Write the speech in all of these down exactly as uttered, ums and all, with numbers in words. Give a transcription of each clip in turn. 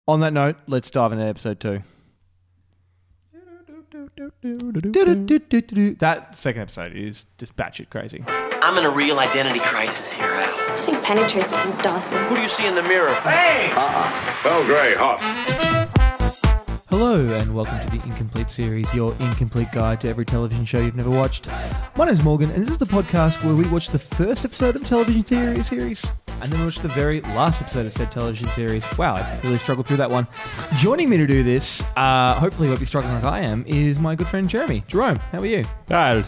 On that note, let's dive into episode two. That second episode is just batshit crazy. I'm in a real identity crisis here, Al. Nothing penetrates with you, Dawson. Who do you see in the mirror? Hey! Uh-uh. Bell Grey, hot. Hello and welcome to the Incomplete Series, your incomplete guide to every television show you've never watched. My name's Morgan and this is the podcast where we watch the first episode of a television series, series and then we watch the very last episode of said television series. Wow, I really struggled through that one. Joining me to do this, uh, hopefully won't be struggling like I am, is my good friend Jeremy. Jerome, how are you? I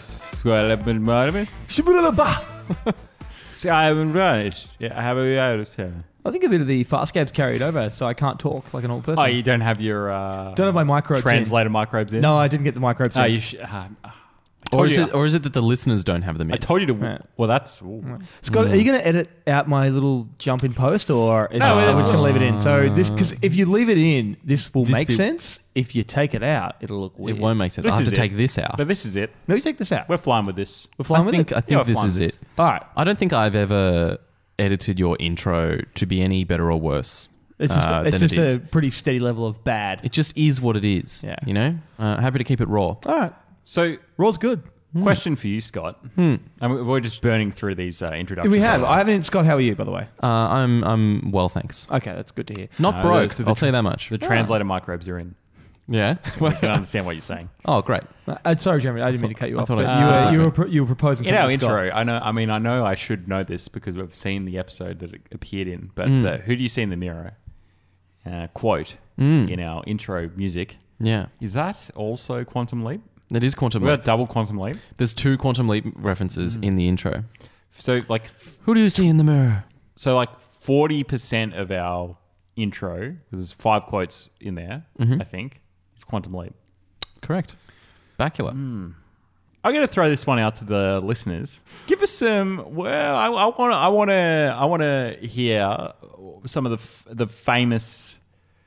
think a bit of the fast scab's carried over, so I can't talk like an old person. Oh, you don't have your uh, don't have my microbes translator in. microbes in? No, I didn't get the microbes oh, in. You sh- uh, or is you, it, or is it that the listeners don't have them in? I told you to. Yeah. Well, that's. Ooh. Scott, mm. are you going to edit out my little jump in post, or is no, it, uh, we're just going to leave it in? So this, because if you leave it in, this will This make be- sense. If you take it out, it'll look weird. It won't make sense. This I have is to it. take this out. But this is it. Maybe take this out. We're flying with this. We're flying I with think, it. I think Yeah, this fine is with it. All right. I don't think I've ever edited your intro to be any better or worse. It's just, uh, it's than just it is. a pretty steady level of bad. It just is what it is. Yeah. You know? Uh, happy to keep it raw. All right. So, Raw's good. question for you, Scott. Hmm. I mean, we're just burning through these uh, introductions. We have. I haven't. Scott, how are you, by the way? Uh, I'm I'm well, thanks. Okay, that's good to hear. Not No, broke, so the I'll tra- tell you that much. The translator microbes are in. Yeah? I can understand what you're saying. Oh, great. Uh, sorry, Jeremy. I didn't mean to cut you I off. thought But I- you, uh, were, you, were, okay. pro- you were proposing In our something to Scott. intro, I know. I mean, I know I should know this because we've seen the episode that it appeared in. But Mm. the "Who do you see in the mirror?" Uh, quote Mm. in our intro music Yeah. is that also Quantum Leap? It is Quantum We Leap. got double Quantum Leap. There's two Quantum Leap references in the intro. So like, Who do you see in the mirror? so like forty percent of our intro, because there's five quotes in there, Mhm. I think, is Quantum Leap. Correct. Bacula. I'm going to throw this one out to the listeners. Give us some. Well, I want to. I want to. I want to hear some of the f- the famous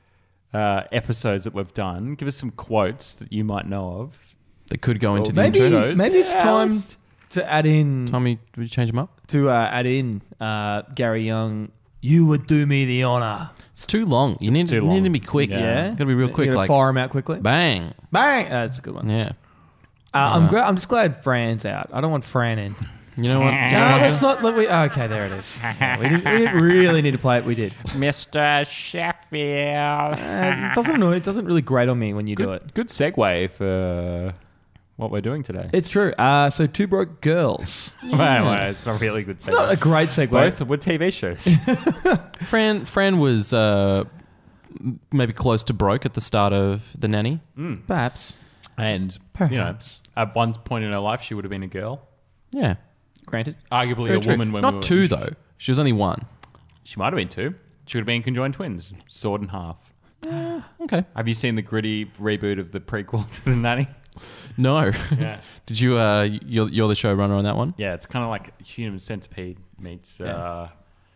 uh, episodes that we've done. Give us some quotes that you might know of. That could go into the Maybe, intro. maybe it's Yeah, time let's- to add in Tommy, would you change them up? to uh, add in uh, Gary Young. You would do me the honor. It's too long. You need, too you need long. to be quick. Yeah. Yeah, Got to be real quick. You gotta Like, fire him out quickly. bang. Bang! Uh, that's a good one. Yeah. Uh, I'm gra- I'm just glad Fran's out. I don't want Fran in. You know what? No, that's not. Let we, okay, there it is. Yeah, we, didn't, we didn't really need to play it. We did. Mister Sheffield. Uh, it doesn't annoy, It doesn't really grate on me when you do it. Good, good segue for what we're doing today. It's true. Uh, so two broke girls. Wait, wait, it's not really good segue. Not a great segue. Both were T V shows. Fran Fran was uh, m- maybe close to broke at the start of The Nanny. Perhaps. And, Perhaps. you know, at one point in her life, she would have been a girl. Yeah. Granted. Arguably Very a true. woman when Not we were, two, though. She was only one. She might have been two. She would have been conjoined twins, sword and half. Okay. Have you seen the gritty reboot of the prequel to The Nanny? No. Yeah. Did you, uh, you're, you're the showrunner on that one? Yeah, it's kind of like Human Centipede meets uh,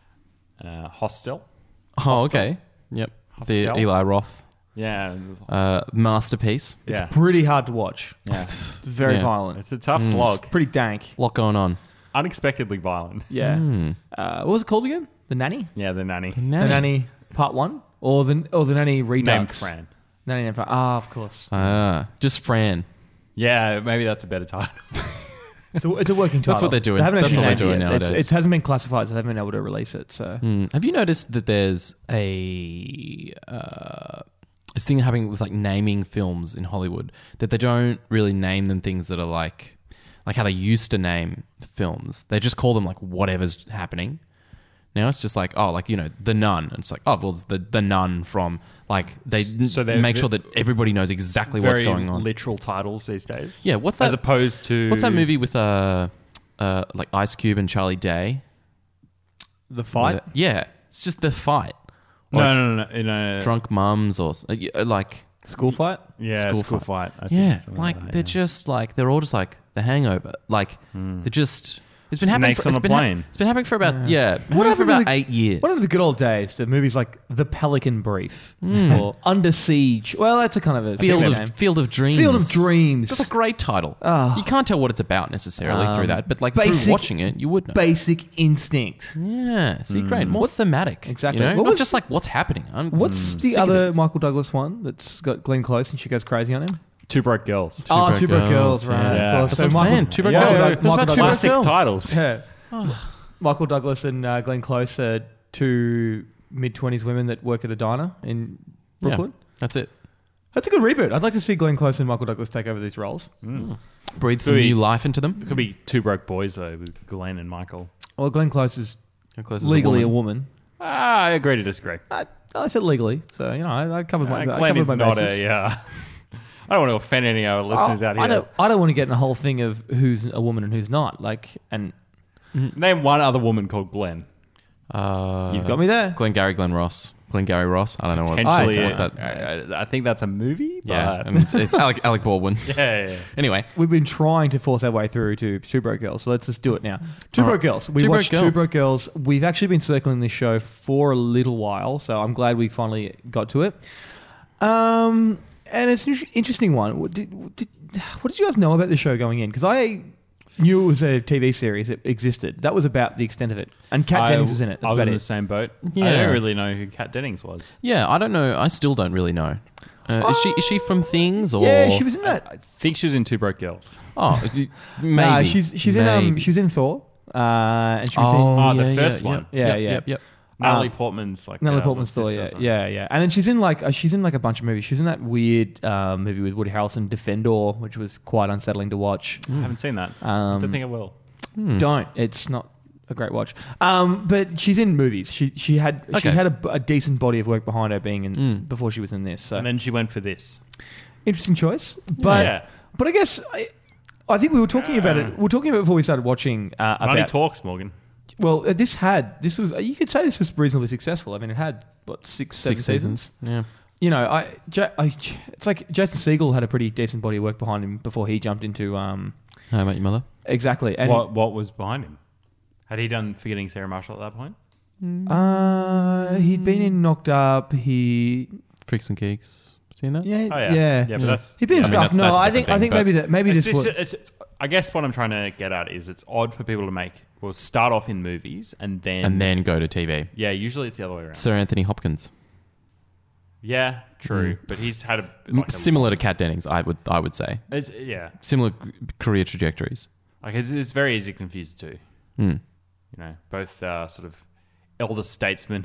uh, Hostel. Oh, Hostel. okay. Yep. The Hostel. Eli Roth Yeah. uh, masterpiece. yeah. Pretty hard to watch. yeah. It's very Yeah. violent. It's a tough slog. Pretty dank. A lot going on. Unexpectedly violent. Yeah. Mm. Uh, what was it called again? The Nanny? Yeah, The Nanny. The Nanny Part One? Or the or the Nanny Redux? Named Fran. Nanny named Fran. Ah, of course. Ah, just Fran. Yeah, maybe that's a better title. It's a, it's a working title. That's what they're doing. They haven't That's actually what they're named doing it yet. It's- nowadays. It hasn't been classified, so they haven't been able to release it. So Mm. Have you noticed that there's a uh, this thing happening with like naming films in Hollywood that they don't really name them things that are like like how they used to name films. They just call them like whatever's happening. Now it's just like, oh, like, you know, The Nun. And it's like, oh, well, it's the the Nun from like they So they're- make sure that everybody knows exactly Very what's going on. literal titles these days. Yeah, what's that? As opposed to... What's that movie with uh uh like Ice Cube and Charlie Day? the fight. Uh, yeah, it's just The Fight. No, Like no, no, no. no, no. Drunk Mums or uh, y- uh, like School fight. Yeah, School school, fight. fight. I think yeah, something like that, they're yeah. just like they're all just like The Hangover. Like they're just It's been happening. Snakes For, on it's a been hap- plane. it's been happening for about yeah, happening for happened to about the- eight years. What are the good old days to movies like The Pelican Brief or Under Siege? Well, that's a kind of a Field silly of name. Field of Dreams. Field of Dreams. That's a great title. Oh. You can't tell what it's about necessarily Um, through that, but like basic- through watching it, you would know. Basic Instinct. Yeah, see, great, more thematic. Exactly. You know? What Not was- just like what's happening. I'm What's the sick of other it. Michael Douglas one that's got Glenn Close and she goes crazy on him? Two Broke Girls. Oh, Broke Two Broke Girls, Girls, right? yeah. Of course. That's So what I'm Michael- saying. Two Broke Yeah, Girls. yeah, There's Michael about two Douglas- Broke Classic Girls. titles. Yeah. Michael Douglas and uh, Glenn Close are two mid-twenties women that work at a diner in Brooklyn. Yeah, that's it. That's a good reboot. I'd like to see Glenn Close and Michael Douglas take over these roles. Breathe some Could be- new life into them. It could be Two Broke Boys though, with Glenn and Michael. Well, Glenn Close is How close is legally a woman? woman. Ah, I agree to disagree. I, I said legally, so you know I, I covered my, Uh, I Glenn covered is my not bases. a. Uh, I don't want to offend any of our listeners I, out here. I don't. I don't want to get in a whole thing of who's a woman and who's not. Like, and Name one other woman called Glenn. Uh, you've got me there. Glenn Gary, Glenn Ross, Glenn Gary Ross. I don't know what. Potentially, what's that? I, I think that's a movie. But Yeah, I mean, it's, it's Alec, Alec Baldwin. yeah, yeah, yeah. Anyway, We've been trying to force our way through to Two Broke Girls, so let's just do it now. Two All Broke right. Girls. We Two Broke watched Two Girls. Broke Girls. We've actually been circling this show for a little while, so I'm glad we finally got to it. Um, and it's an interesting one. What did, did, what did you guys know about the show going in? Because I knew it was a T V series that existed. That was about the extent of it. And Kat I- Dennings was in it. I That's was about in it. the same boat. I Yeah. don't really know who Kat Dennings was. yeah, I don't know. I still don't really know. Uh, is she is she from Things or? Yeah, she was in that. I think she was in Two Broke Girls. Oh, is it- maybe. Nah, she's she's in um Maybe. she was in Thor. Uh, and she was Oh, Oh, the yeah, first yeah, one. Yeah, Yep, yeah. Yep, yep. Natalie Um, Portman's like in Natalie uh, Portman's little story. Yeah, sister or something. yeah, yeah. And then she's in like uh, she's in like a bunch of movies. She's in that weird uh, movie with Woody Harrelson, Defendor, which was quite unsettling to watch. I haven't seen that. Um, don't think I will. Don't. It's not a great watch. Um, but she's in movies. She she had she Okay. had a, a decent body of work behind her being in before she was in this. So And then she went for this. interesting choice. But Yeah. but I guess I, I think we were talking about it. We were talking about it before we started watching uh, Money about. talks, Morgan. Well, uh, this had this was you could say this was reasonably successful. I mean, it had what six seven Six seasons. seasons. Yeah. You know, I, Ja- I it's like Jason Segel had a pretty decent body of work behind him before he jumped into um How about your mother? exactly and what what was behind him? Had he done Forgetting Sarah Marshall at that point? uh he'd been in Knocked Up. He Freaks and Geeks. Seen that? yeah Oh yeah, yeah, yeah. But that's he'd been in I mean, stuff. that's- no, that's a I think different I think thing, maybe that maybe it's, this it's, was it's, it's, I guess what I'm trying to get at is it's odd for people to make well start off in movies and then And then go to T V. yeah, usually it's the other way around. Sir Anthony Hopkins. Yeah, true, Mm. but he's had a M- like a, Similar to Kat Dennings, I would I would say. it's, yeah, Similar c- career trajectories. like it's, it's very easy to confuse the two. Mm. You know, both uh, sort of elder statesmen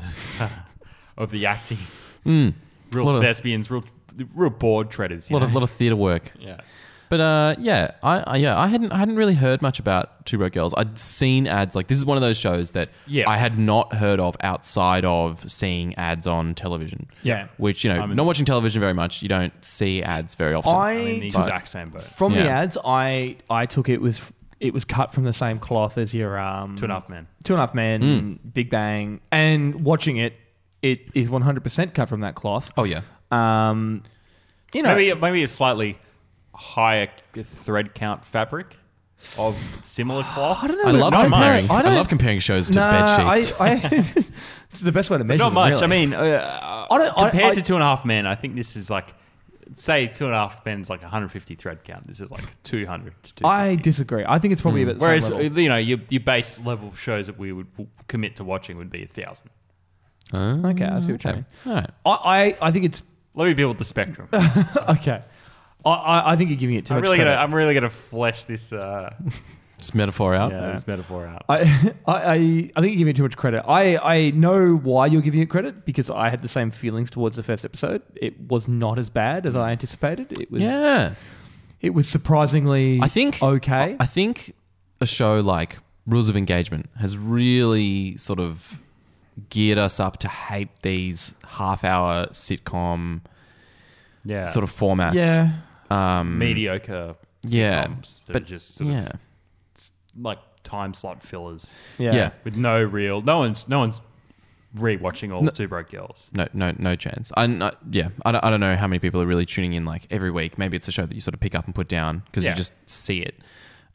of the acting, Mm. real Lot of- thespians, real real board treaders. A You lot know? of lot of theatre work. yeah. But uh, yeah, I, I yeah I hadn't I hadn't really heard much about Two Broke Girls. I'd seen ads like this is one of those shows that Yeah. I had not heard of outside of seeing ads on television. Yeah. which you know, I'm in- not watching television very much, you don't see ads very often. I- I'm in the But- exact same boat. from the Yeah. ads. I I took it was it was cut from the same cloth as your um Two and a Half Men. Two and a Half Men, Mm. Big Bang, and watching it, it is one hundred percent cut from that cloth. oh yeah, Um, you know, Maybe maybe a slightly higher thread count fabric of similar cloth. I don't know. I love Not comparing. much. I I, don't- love comparing shows to Nah, bed sheets. I, I, it's the best way to measure. Not them, much. really. I mean, uh, I don't- I- compared I- to Two and a Half Men, I think this is like, say Two and a Half Men's like one hundred fifty thread count. This is like two hundred to two I fifty. disagree. I think it's probably about the Whereas same uh, level. you know your your base level shows that we would commit to watching would be a thousand. Oh, Okay, I see what you mean. All right. I, I, I think it's Let me build the spectrum. okay. I, I, I think you're giving it too I'm much really credit. gonna I'm really gonna flesh this uh, Just metaphor out. yeah, this metaphor out. I, I, I I think you're giving it too much credit. I, I know why you're giving it credit because I had the same feelings towards the first episode. It was not as bad as I anticipated. It was Yeah. it was surprisingly I think okay. I think a show like Rules of Engagement has really sort of geared us up to hate these half-hour sitcom yeah, sort of formats. yeah. Um, mediocre. yeah, sitcoms that but are just sort yeah, of like time slot fillers yeah. yeah. with no real. No one's no one's rewatching all Two Broke Girls. No, no, no chance. I, I yeah, I don't, I don't know how many people are really tuning in like every week. Maybe it's a show that you sort of pick up and put down because Yeah. you just see it.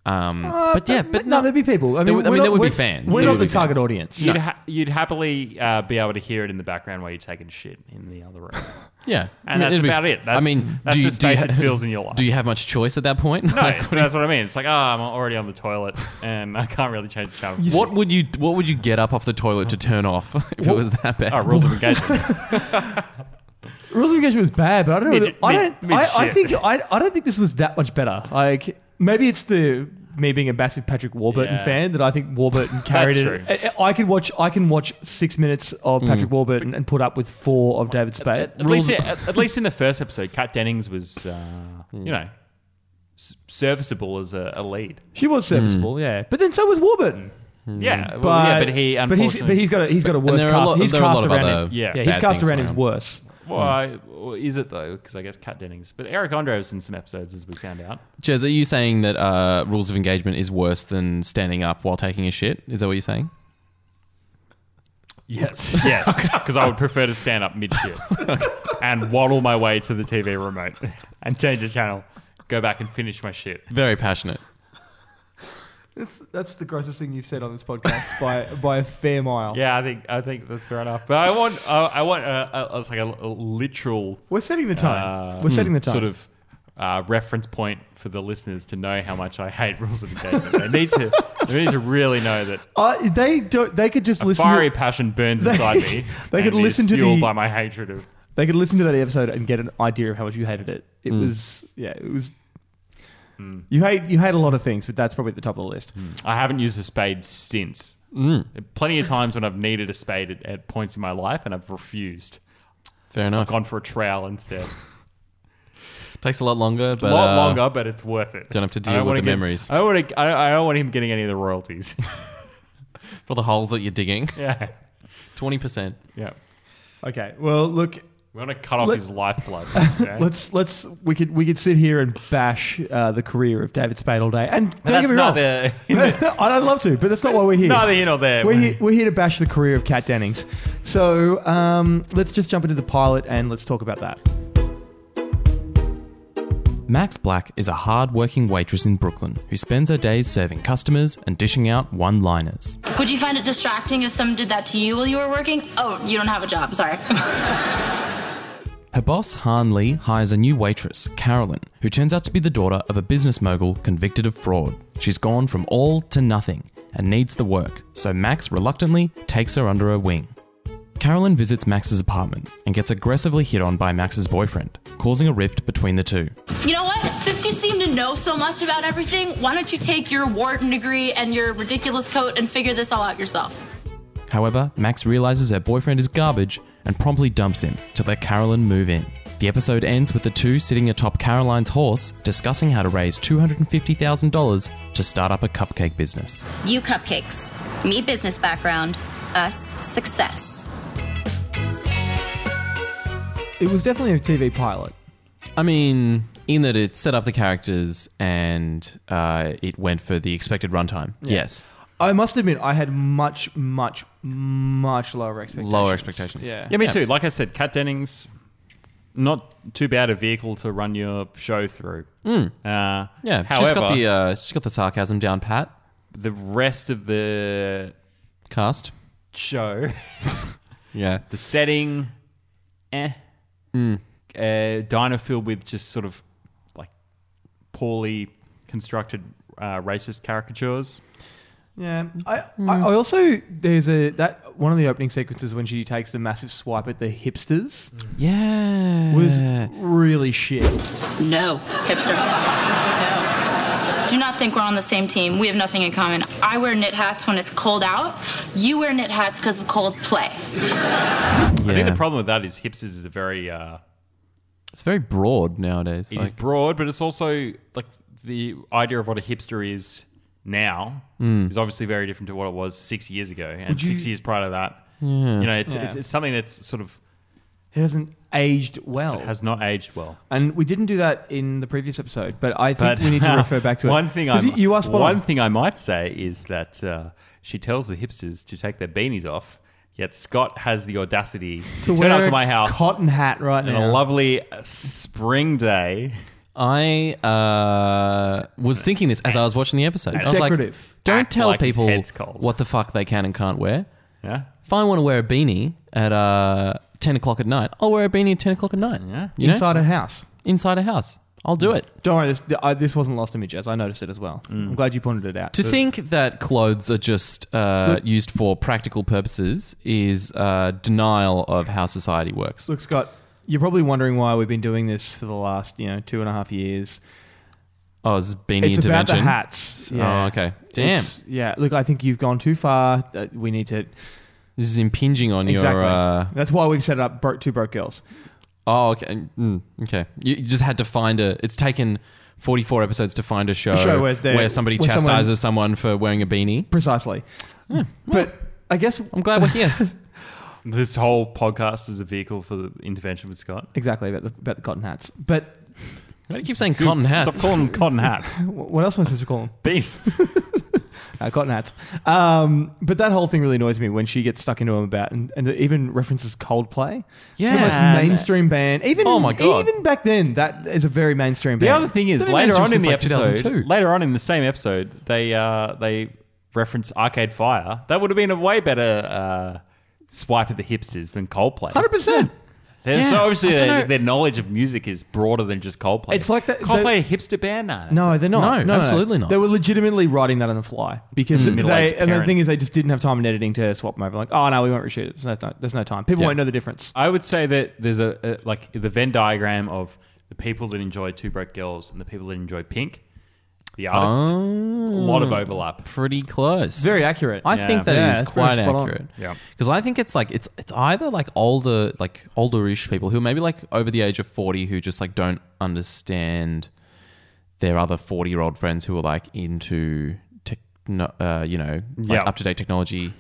Um, Uh, but yeah, but no, no, there'd be people. I There mean, would- I we're mean, there not- would be we're- fans. We're There not would the be target fans. audience. You'd, ha- you'd happily uh, be able to hear it in the background while you're taking shit in the other room. yeah, And I mean, that's it'd be- about it. That's, I mean, that's do you, the do you space ha- it fills in your life. Do you have much choice at that point? No, Like, that's what I mean. It's like, oh, I'm already on the toilet and I can't really change the channel. what would you What would you get up off the toilet to turn off if it was that bad? Oh, rules of engagement. Rules of Engagement was bad, but I don't know. Mid- I mid- don't. I, I mid-shit. think I, I don't think this was that much better. Like maybe it's the me being a massive Patrick Warburton Yeah. fan that I think Warburton carried That's it. I, I can watch. I can watch six minutes of Patrick Mm. Warburton and put up with four of David Spade. At least, at, at least in the first episode, Kat Dennings was, uh, Hmm. you know, s- serviceable as a, a lead. She was serviceable, yeah. But then so was Warburton. Yeah, well, But yeah, but he but he's unfortunately. but he's got a he's got a And worse there are a cast. lot- his there are a cast lot of around other him, Yeah. yeah, his bad cast things around him is around. worse. well, I, well, is it though? Because I guess Kat Dennings, but Eric Andre was in some episodes, as we found out. Jez, are you saying that uh, Rules of Engagement is worse than standing up while taking a shit? Is that what you're saying? Yes, yes, because I would prefer to stand up mid shit and waddle my way to the T V remote and change the channel, go back and finish my shit. Very passionate. That's that's the grossest thing you've said on this podcast by by a fair mile. Yeah, I think I think that's fair enough. But I want uh, I want a, a, a, like a, a literal We're setting the tone. uh, We're setting the tone. sort of uh, reference point for the listeners to know how much I hate Rules of Engagement. They need to they need to really know that Uh, they don't. They could just a listen. fiery To, passion burns They- inside me. they and could is listen to fueled the- by my hatred of. they could listen to that episode and get an idea of how much you hated it. It was yeah. It was. You hate you hate a lot of things, but that's probably at the top of the list. I haven't used a spade since. Plenty of times when I've needed a spade at, at points in my life and I've refused. Fair I've enough. gone for a trowel instead. Takes a lot longer, A but lot uh, longer, but it's worth it. don't have to I deal don't with wanna the get- memories. I don't want to. I, I don't want him getting any of the royalties. for the holes that you're digging. yeah, Twenty percent. yeah. Okay. Well, look. We want to cut off Let- his lifeblood. Okay? Let's let's we could we could sit here and bash uh, the career of David Spade all day. And don't That's get me not wrong. the. I'd love to, but that's not why we're here. Neither here nor there. We're here, we're here to bash the career of Kat Dennings. So um, let's just jump into the pilot and let's talk about that. Max Black is a hard-working waitress in Brooklyn who spends her days serving customers and dishing out one-liners. Would you find it distracting if someone did that to you while you were working? Oh, you don't have a job. Sorry. Her boss, Han Lee, hires a new waitress, Carolyn, who turns out to be the daughter of a business mogul convicted of fraud. She's gone from all to nothing and needs the work, so Max reluctantly takes her under her wing. Carolyn visits Max's apartment and gets aggressively hit on by Max's boyfriend, causing a rift between the two. You know what? Since you seem to know so much about everything, why don't you take your Wharton degree and your ridiculous coat and figure this all out yourself? However, Max realizes her boyfriend is garbage and promptly dumps him to let Carolyn move in. The episode ends with the two sitting atop Caroline's horse discussing how to raise two hundred fifty thousand dollars to start up a cupcake business. You cupcakes. Me business background. Us success. It was definitely a T V pilot. I mean, in that it set up the characters and uh, it went for the expected runtime. Yes. I must admit, I had much, much, much lower expectations. Lower expectations. Yeah. Yeah, me Yeah. too. Like I said, Kat Dennings, not too bad a vehicle to run your show through. Uh, Yeah, However, she's got the uh, she's got the sarcasm down pat. the rest of the Cast. show, Yeah. the setting, eh. Hmm. Uh, diner filled with just sort of like poorly constructed uh, racist caricatures. Yeah, I, I I also there's a that one of the opening sequences when she takes the massive swipe at the hipsters Yeah. was really shit. No. Hipster. No. Do not think we're on the same team. We have nothing in common. I wear knit hats when it's cold out. You wear knit hats because of cold play. I think Yeah. the problem with that is hipsters is a very uh, It's very broad nowadays. it like, is broad, but it's also like the idea of what a hipster is now Hmm. is obviously very different to what it was six years ago, and Would you- six years prior to that. You know, it's, Yeah. it's it's something that's sort of It hasn't aged well. has not aged well. And we didn't do that in the previous episode, but I think But we need to refer back to it. one thing. 'Cause I you- you are spot one on. thing I might say is that uh, she tells the hipsters to take their beanies off. Yet Scott has the audacity to, to turn wear up to a my house cotton hat right on now. a lovely uh, spring day I uh, was thinking this as I was watching the episode. It's I was decorative. like, don't Act tell like his people head's cold. what the fuck they can and can't wear. Yeah. If I want to wear a beanie at uh, ten o'clock at night, I'll wear a beanie at ten o'clock at night. Yeah. You know? Inside a house. Inside a house. I'll do it. Don't worry, this, I, this wasn't lost to me, Jez. I noticed it as well. I'm glad you pointed it out. To But- think that clothes are just uh, Look- used for practical purposes is uh, denial of how society works. Look, Scott, you're probably wondering why we've been doing this for the last, you know, two and a half years. Oh, is beanie It's about intervention? the hats. Yeah. Oh, okay. Damn. It's- yeah. Look, I think you've gone too far. Uh, we need to This is impinging on exactly. your... Uh, That's why we've set up broke, two broke girls. oh, okay. Mm, okay. You, you just had to find a... It's taken forty-four episodes to find a show, A show where they're- where somebody where someone- chastises someone for wearing a beanie. Precisely. But I guess I'm glad we're here. This whole podcast was a vehicle for the intervention with Scott. exactly about the about the cotton hats. But Why do you keep saying cotton hats? Stop calling them cotton hats. what else am I supposed to call them? Beanies. Uh, cotton hats. Um, but that whole thing really annoys me when she gets stuck into them about, and, and it even references Coldplay. Yeah. The most mainstream band. Even, Oh my God. even back then, that is a very mainstream The band. other thing is, They've been later mainstream on in since, the like, two thousand episode, two. later on in the same episode, they uh, they reference Arcade Fire. That would have been a way better uh, swipe at the hipsters than Coldplay. one hundred percent. They're- Yeah, so obviously I don't their, know. their knowledge of music is broader than just Coldplay. It's like that- Coldplay a hipster band? Nah, that's No, a- they're not. No, absolutely not. They were legitimately writing that on the fly because they. Middle-aged And the parent. thing is, they just didn't have time in editing to swap them over. Like, oh no, we won't reshoot it. There's no, there's no time. People Yeah. won't know the difference. I would say that there's a, a like the Venn diagram of the people that enjoy Two Broke Girls and the people that enjoy Pink, the artist. Oh. A lot of overlap. Pretty close. Very accurate. I Yeah. think that Yeah, is it's quite very spot on. accurate. Yeah. Because I think it's like it's it's either like older like older-ish people who are maybe like over the age of forty who just like don't understand their other forty-year-old friends who are like into techno, uh, you know, like Yeah. up-to-date technology,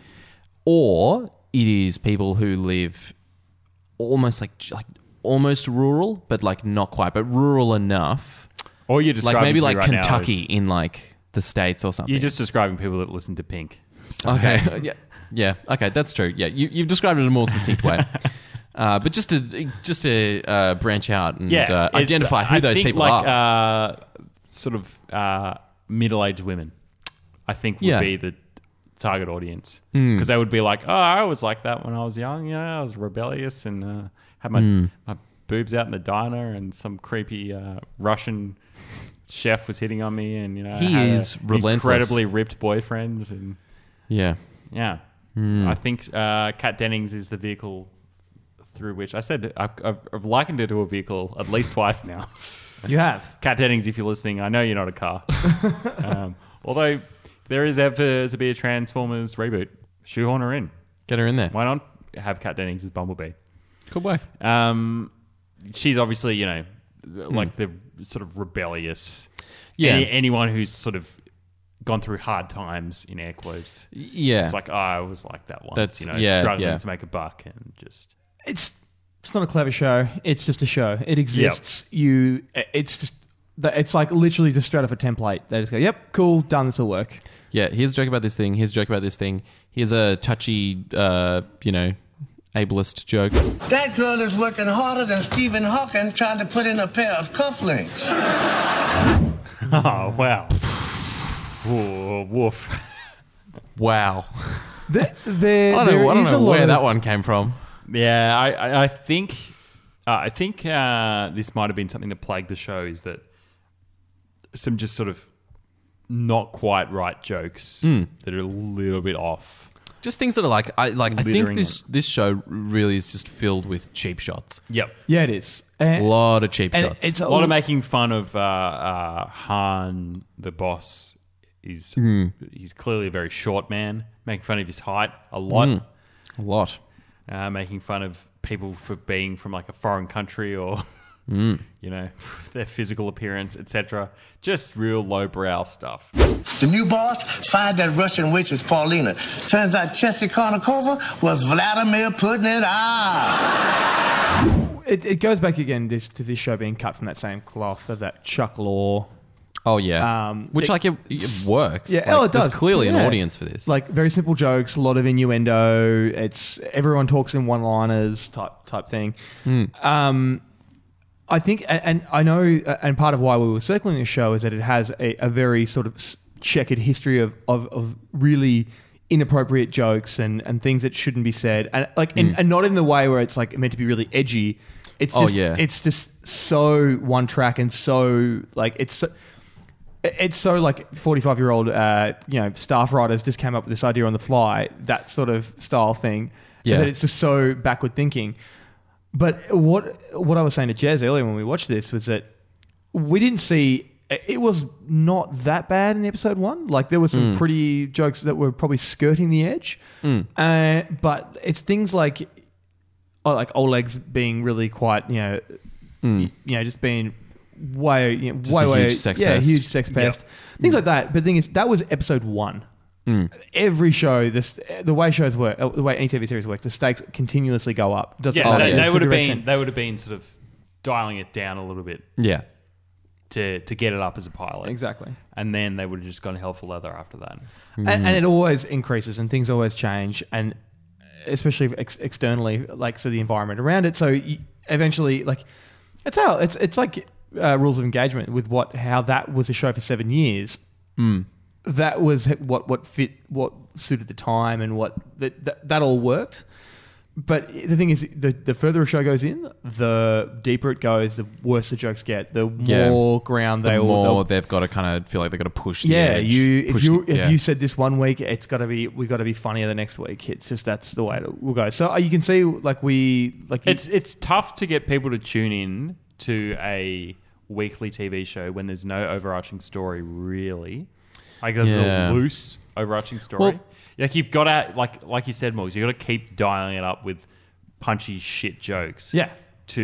or it is people who live almost like like almost rural, but like not quite, but rural enough, Or you're describing like maybe to me like right now Kentucky is- in like the States or something. You're just describing people that listen to Pink. So- Okay. yeah. Yeah. Okay. That's true. Yeah. You, you've described it in a more succinct way. Uh, but just to just to uh, branch out and Yeah, uh, it's- identify who I those think people like, are. Uh, sort of uh, middle-aged women, I think would Yeah. be the target audience because they would be like, "Oh, I was like that when I was young. You know, I was rebellious and uh, had my my boobs out in the diner, and some creepy uh, Russian chef was hitting on me, and you know, I He had is a relentless. incredibly ripped boyfriend, and yeah. yeah." I think uh, Kat Dennings is the vehicle through which I said I've, I've, I've likened her to a vehicle at least twice now. You have. Kat Dennings, if you're listening, I know you're not a car. um, although there is ever to be a Transformers reboot, shoehorn her in. Get her in there. Why not have Kat Dennings as Bumblebee? Good work. Um, she's obviously, you know, like the sort of rebellious. Yeah. Any, anyone who's sort of gone through hard times, in air quotes. Yeah. It's like, oh, I was like that once. That's- you know, yeah, struggling yeah. to make a buck and just. It's it's not a clever show. It's just a show. It exists. You. It's just. It's like literally just straight off a template. They just go, "Yep, cool, done. This will work." Yeah. Here's a joke about this thing. Here's a joke about this thing. Here's a touchy, uh, you know, ableist joke. That girl is working harder than Stephen Hawking trying to put in a pair of cufflinks. Oh, wow. Ooh, woof. Wow. There, there, I don't there know, I don't is know a lot where of- that one came from. Yeah, I, I, I think uh, I think uh, this might have been something that plagued the show is that some just sort of not quite right jokes that are a little bit off. Just things that are like, I like. I think Littering this this show really is just filled with cheap shots. Yep. Yeah, it is. A And, lot of cheap and shots. it's A lot of making fun of uh, uh, Han, the boss. He's he's clearly a very short man. Making fun of his height a lot. a lot. Uh, making fun of people for being from like a foreign country or you know their physical appearance, et cetera. Just real lowbrow stuff. The new boss fired that Russian waitress Paulina. Turns out Chesty Konnikova was Vladimir putting it on. It, it goes back again this, to this show being cut from that same cloth of that Chuck Lorre. Oh yeah, Um, which it- like it, it works. Yeah, like, oh, it does. There's clearly an Yeah. audience for this. Like very simple jokes, a lot of innuendo. It's everyone talks in one-liners type type thing. Hmm. Um, I think, and, and I know, uh, and part of why we were circling this show is that it has a, a very sort of s- checkered history of, of, of really inappropriate jokes and, and things that shouldn't be said, and like, in, and not in the way where it's like meant to be really edgy. It's Oh, just, yeah. it's just so one track and so like it's. So, It's so like forty-five-year-old, uh, you know, staff writers just came up with this idea on the fly, that sort of style thing. Yeah. That it's just so backward thinking. But what what I was saying to Jez earlier when we watched this was that we didn't see, it was not that bad in episode one. Like there were some Mm. pretty jokes that were probably skirting the edge. Mm. Uh, but it's things like, oh, like Oleg's being really quite, you know, Mm. y- you know, just being way, you know, Just way, a way, huge sex yeah, pest. huge sex pest, things like that. But the thing is, that was episode one. Mm. Every show, this the way shows work, uh, the way any T V series works, the stakes continuously go up. Doesn't Yeah, matter they, in they which would have direction. been they would have been sort of dialing it down a little bit Yeah. to to get it up as a pilot. Exactly. And then they would have just gone hell for leather after that. and, and it always increases and things always change, and especially ex- externally, like so the environment around it. So you, eventually, like it's how it's it's like uh, Rules of Engagement with what how that was a show for seven years. Mm. That was what what fit what suited the time and what that that, that all worked. But the thing is, the, the further a show goes in, the deeper it goes, the worse the jokes get, the Yeah. more ground they The all. more they'll- they've got to kind of feel like they've got to push the yeah, edge. you if push you the- if yeah. you said this one week, it's got to be we got to be funnier the next week. It's just that's the way it will go. So uh, you can see like we like you- It's it's tough to get people to tune in to a weekly T V show when there's no overarching story really. Like there's Yeah. a loose overarching story. Well- like you've got to like like you said, Morgs, you got to keep dialing it up with punchy shit jokes. yeah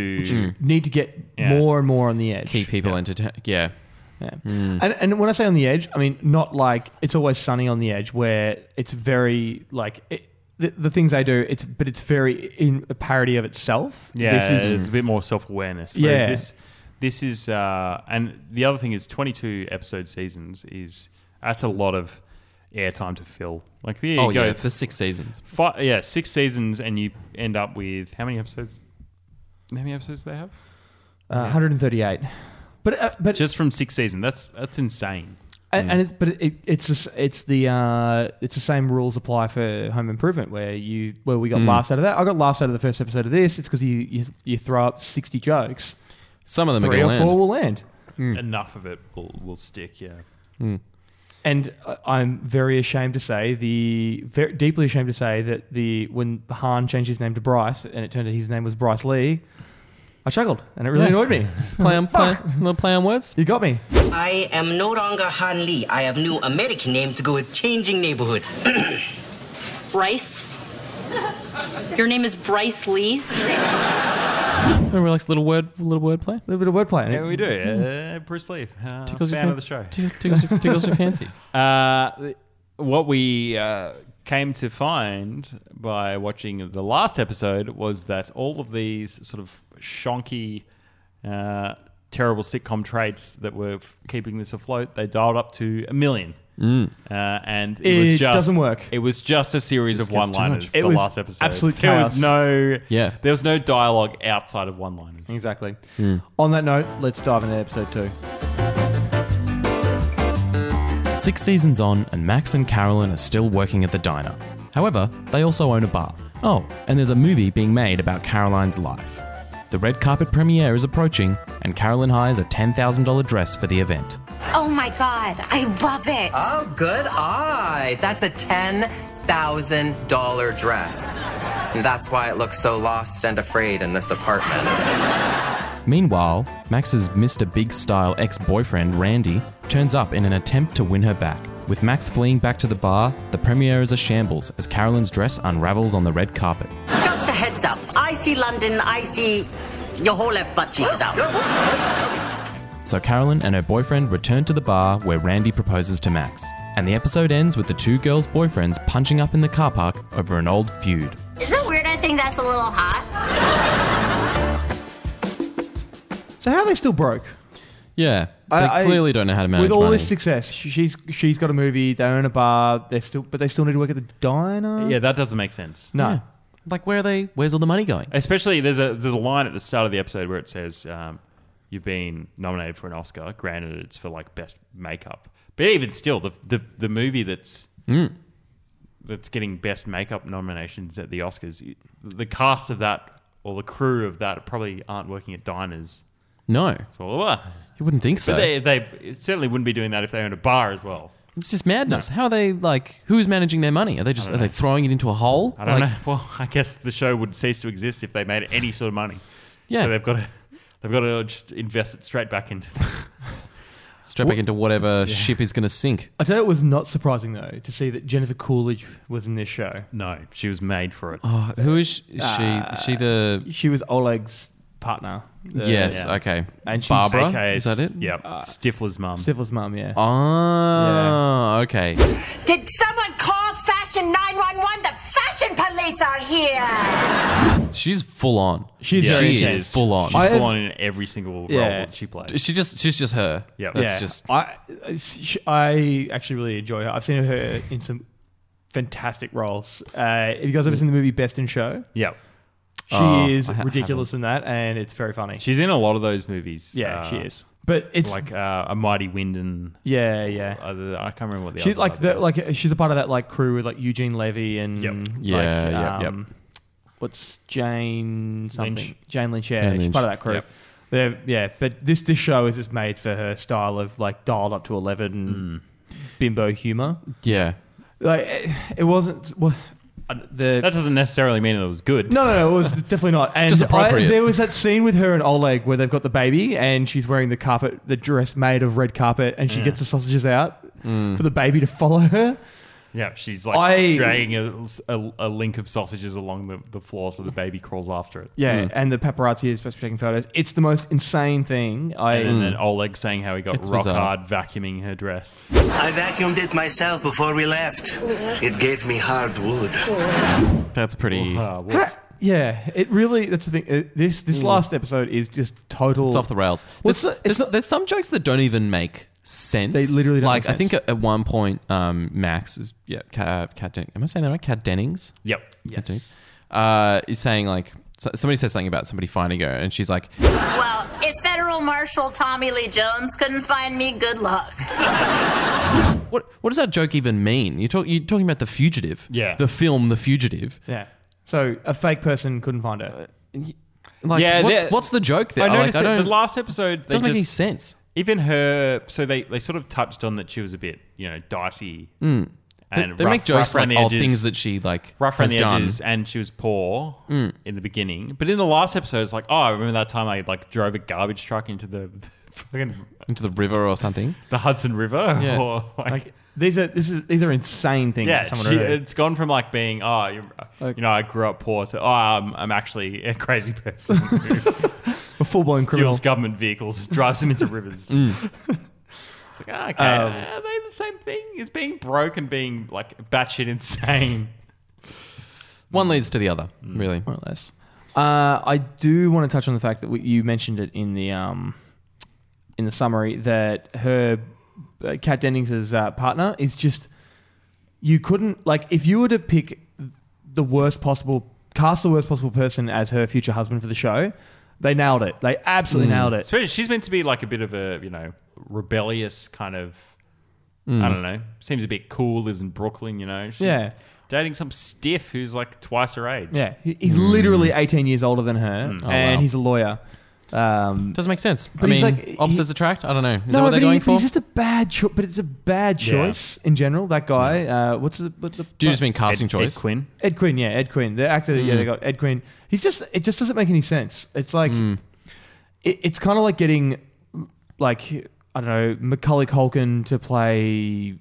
To need to get Yeah. more and more on the edge. keep people Yeah. entertained. Yeah. Yeah. And, and when I say on the edge, I mean not like It's Always Sunny on the edge where it's very like it, the, the things they do. It's but it's very in a parody of itself. yeah, this is it's a bit more self awareness. Yeah. This this is uh, and the other thing is twenty-two episode seasons is that's a lot of airtime to fill. Like there you Oh go. yeah, for six seasons. Five, yeah, six seasons, and you end up with how many episodes? How many episodes do they have? uh, one hundred thirty-eight. But uh, but Just from six seasons. That's that's insane. and, and it's but it, it's just, it's the uh, it's the same rules apply for Home Improvement where you where we got laughs out of that. I got laughs out of the first episode of this. It's because you, you you throw up sixty jokes, Some of them three are or going to four land. will land. Enough of it will will stick. Yeah. And I- I'm very ashamed to say the very deeply ashamed to say that the when Han changed his name to Bryce and it turned out his name was Bryce Lee, I chuckled and it really annoyed me. Play on, play, little play on words. You got me. I am no longer Han Lee. I have new American name to go with changing neighborhood. Bryce? Your name is Bryce Lee? Remember, like little word, little word play. A little bit of wordplay. and Yeah, it- we do. Uh, Bruce Lee, uh, Tickles your fan fan- of the show. Tickles, tickles, your, tickles your fancy. Uh, what we uh, came to find by watching the last episode was that all of these sort of shonky, uh, terrible sitcom traits that were f- keeping this afloat, they dialed up to a million. Uh, and it, was It just, doesn't work. It was just a series Just of gets too one-liners. much. The It was last episode, absolute there chaos. was no, Yeah. there was no dialogue outside of one-liners. Exactly. On that note, let's dive into episode two. Six seasons on, and Max and Carolyn are still working at the diner. However, they also own a bar. Oh, and there's a movie being made about Caroline's life. The red carpet premiere is approaching, and Carolyn hires a ten thousand dollars dress for the event. Oh my God, I love it. Oh, good eye. That's a ten thousand dollars dress. And that's why it looks so lost and afraid in this apartment. Meanwhile, Max's Mister Big Style ex-boyfriend, Randy, turns up in an attempt to win her back. With Max fleeing back to the bar, the premiere is a shambles as Carolyn's dress unravels on the red carpet. Just a heads up. I see London. I see your whole left butt cheek is out. So Carolyn and her boyfriend return to the bar where Randy proposes to Max. And the episode ends with the two girls' boyfriends punching up in the car park over an old feud. Isn't it weird? I think that's a little hot. So how are they still broke? Yeah, they I- I- clearly don't know how to manage With all money. this success, she- she's she's got a movie. They own a bar. They're still, but they still need to work at the diner. Yeah, that doesn't make sense. No. Yeah. Like, where are they? Where's all the money going? Especially, there's a there's a line at the start of the episode where it says, um, you've been nominated for an Oscar. Granted, it's for like best makeup, but even still, the the, the movie that's Mm. that's getting best makeup nominations at the Oscars, the cast of that or the crew of that probably aren't working at diners. No. So well, You wouldn't think so. but they they certainly wouldn't be doing that if they owned a bar as well. It's just madness. How are they like? Who's managing their money? Are they just I are don't they know. throwing it into a hole? I don't Like, know. Well, I guess the show would cease to exist if they made any sort of money. Yeah. So they've got to they've got to just invest it straight back into. Straight back into whatever ship is going to sink. I tell you, it was not surprising though to see that Jennifer Coolidge was in this show. No, she was made for it. Oh, who is she? Is she, is she the? She was Oleg's partner. The- yes. yeah. Okay. And she's- Barbara. A K A Is that it? Yep. Stifler's mum. Stifler's mum, yeah. Oh. Okay. Did someone call Fashion nine one one? The fashion police are here. She's full on. She's she very is intense. full on. She's I full have- on in every single role Yeah. that she plays. She just she's just her. Yep. That's yeah, just I sh- I actually really enjoy her. I've seen her in some fantastic roles. Uh, have you guys ever seen the movie Best in Show? Yep. She Oh, is I ha- ridiculous in that, and it's very funny. She's in a lot of those movies. yeah, Uh, she is. But it's like uh, A Mighty Wind and yeah, yeah. other, I can't remember what the She's other like ones the, are. like she's a part of that like crew with like Eugene Levy and Yep. like, Yeah, yep, yep. um, what's Jane something Lynch. Jane Lynch. Yeah, Jane she's Lynch. part of that crew. Yep. They're, yeah, but this this show is just made for her style of like dialed up to eleven and bimbo humor. yeah. Like it, it wasn't well, uh, the That doesn't necessarily mean it was good. no, no, no, it was definitely not. And Just I, appropriate. there was that scene with her and Oleg where they've got the baby and she's wearing the carpet, the dress made of red carpet, and she Yeah. gets the sausages out Mm. for the baby to follow her. Yeah, she's like I- dragging a, a, a link of sausages along the, the floor so the baby crawls after it. Yeah, and the paparazzi is supposed to be taking photos. It's the most insane thing. I And then Oleg saying how he got It's rock bizarre. hard vacuuming her dress. I vacuumed it myself before we left. It gave me hard wood. That's pretty. Uh, well, yeah, it really. That's the thing. Uh, this this last episode is just total. It's off the rails. What's There's, the- it's there's, not- there's some jokes that don't even make sense. They literally don't like. make I think sense. at, at one point, um, Max is yeah, Cat, Cat Den- Am I saying that right? Cat Dennings. yep. Cat Dennings. Uh, is saying like so, somebody says something about somebody finding her, and she's like, Well, if Federal Marshal Tommy Lee Jones couldn't find me, good luck. "What? What does that joke even mean? You're, talk, you're talking about The Fugitive, Yeah. the film The Fugitive. Yeah. So a fake person couldn't find her. Like, Yeah, what's, they're- what's the joke there? I Like, noticed I that don't. the last episode, they doesn't make any just, sense. even her, so they, they sort of touched on that she was a bit, you know, dicey. Mm. They, And they rough, make jokes rough around like the oh edges, things that she like rough around has the done. edges, and she was poor Mm. in the beginning. But in the last episode, it's like, oh, I remember that time I like drove a garbage truck into the fucking Into the river or something. the Hudson River, Yeah. or like, Like these are this is these are insane things. yeah, for someone she, to do. it's gone from like being, oh, you're, Like- you know, I grew up poor to, oh, I'm, I'm actually a crazy person who a full blown criminal. steals government vehicles, drives them into rivers. Mm. It's like, ah, okay, Um, are they the same thing? Is being broke and being like batshit insane? One leads to the other, Mm. really. More or less. Uh, I do want to touch on the fact that we, you mentioned it in the um, in the summary that her uh, Kat Dennings' uh, partner is just you couldn't like if you were to pick the worst possible cast the worst possible person as her future husband for the show, they nailed it. They absolutely nailed it. Especially, she's meant to be like a bit of a, you know, rebellious kind of, Mm. I don't know, seems a bit cool, lives in Brooklyn, you know. She's Yeah. dating some stiff who's like twice her age. Yeah, he, he's literally eighteen years older than her, Mm. Oh, and wow. he's a lawyer. Um, Doesn't make sense. I But he's mean, like- opposites he- attract. I don't know. Is no, that what but they're he- going but for? he's just a bad choice. But it's a bad Yeah. choice in general. That guy. Uh, what's the, what the Do you just mean Ed, casting Ed choice? Quinn. Ed Quinn, yeah, Ed Quinn, the actor. Yeah, Mm. they got Ed Quinn. He's just, it just doesn't make any sense. It's like, Mm. it, it's kind of like getting, like, I don't know, Macaulay Culkin to play.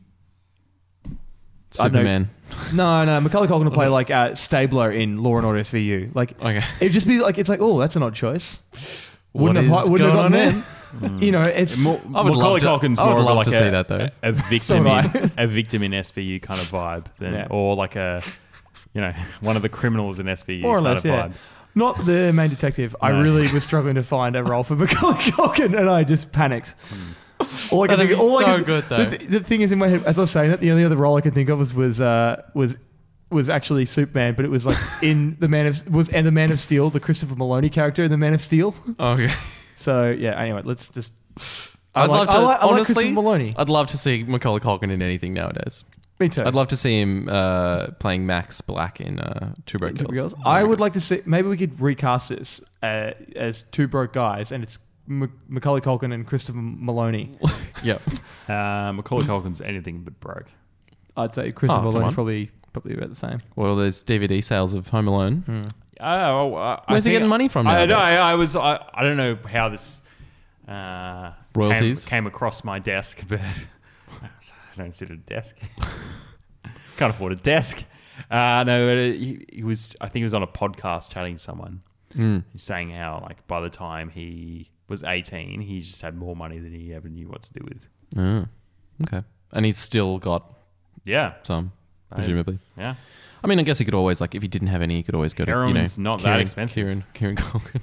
I don't know- Superman. No, no, Macaulay Culkin to play like uh, Stabler in Law and Order S V U. Like, Okay. it'd just be like, it's like, oh, that's an odd choice. What Wouldn't is have, wouldn't have going gotten on them. You know, it's More, I would Macaulay love to- Culkin's I would more of love like to a, see that, though. A, a victim, So would in, a victim in S V U kind of vibe, than, Yeah. or like a, you know, one of the criminals in S V U more or kind less, of yeah. vibe. Not the main detective. I No. really was struggling to find a role for Macaulay Culkin, and I just panicked. All I could That'd think, be all I so could- good, the though. th- The, thing is, in my head, as I was saying that, the only other role I could think of was was uh, was was actually Superman, but it was like in the Man of was and the Man of Steel, the Christopher Maloney character in the Man of Steel. Okay. So yeah. Anyway, let's just. I I'd like, love to I like, I like honestly. Christopher Maloney. I'd love to see Macaulay Culkin in anything nowadays. Me too. I'd love to see him uh, playing Max Black in uh, Two Broke Two Girls. Girls. I would like to see. Maybe we could recast this uh, as two broke guys, and it's M- Macaulay Culkin and Christopher Maloney. Yep. Uh, Macaulay Culkin's anything but broke. I'd say Christopher Oh, come Maloney's on. probably probably about the same. Well, there's D V D sales of Home Alone. Hmm. Oh, uh, Where's I he think- getting money from I, nowadays? I, I was. I, I don't know how this uh, Royalties? came, came across my desk, but I don't sit at a desk. Can't afford a desk. Uh, no, but he, he was. I think he was on a podcast chatting to someone. Mm. He's saying how, like, by the time he was eighteen, he just had more money than he ever knew what to do with. Oh, okay. And he's still got Yeah, some, I- presumably. yeah. I mean, I guess he could always, like, if he didn't have any, he could always go to, you know, Heroin's not that Kieran, expensive. Kieran, Kieran Culkin.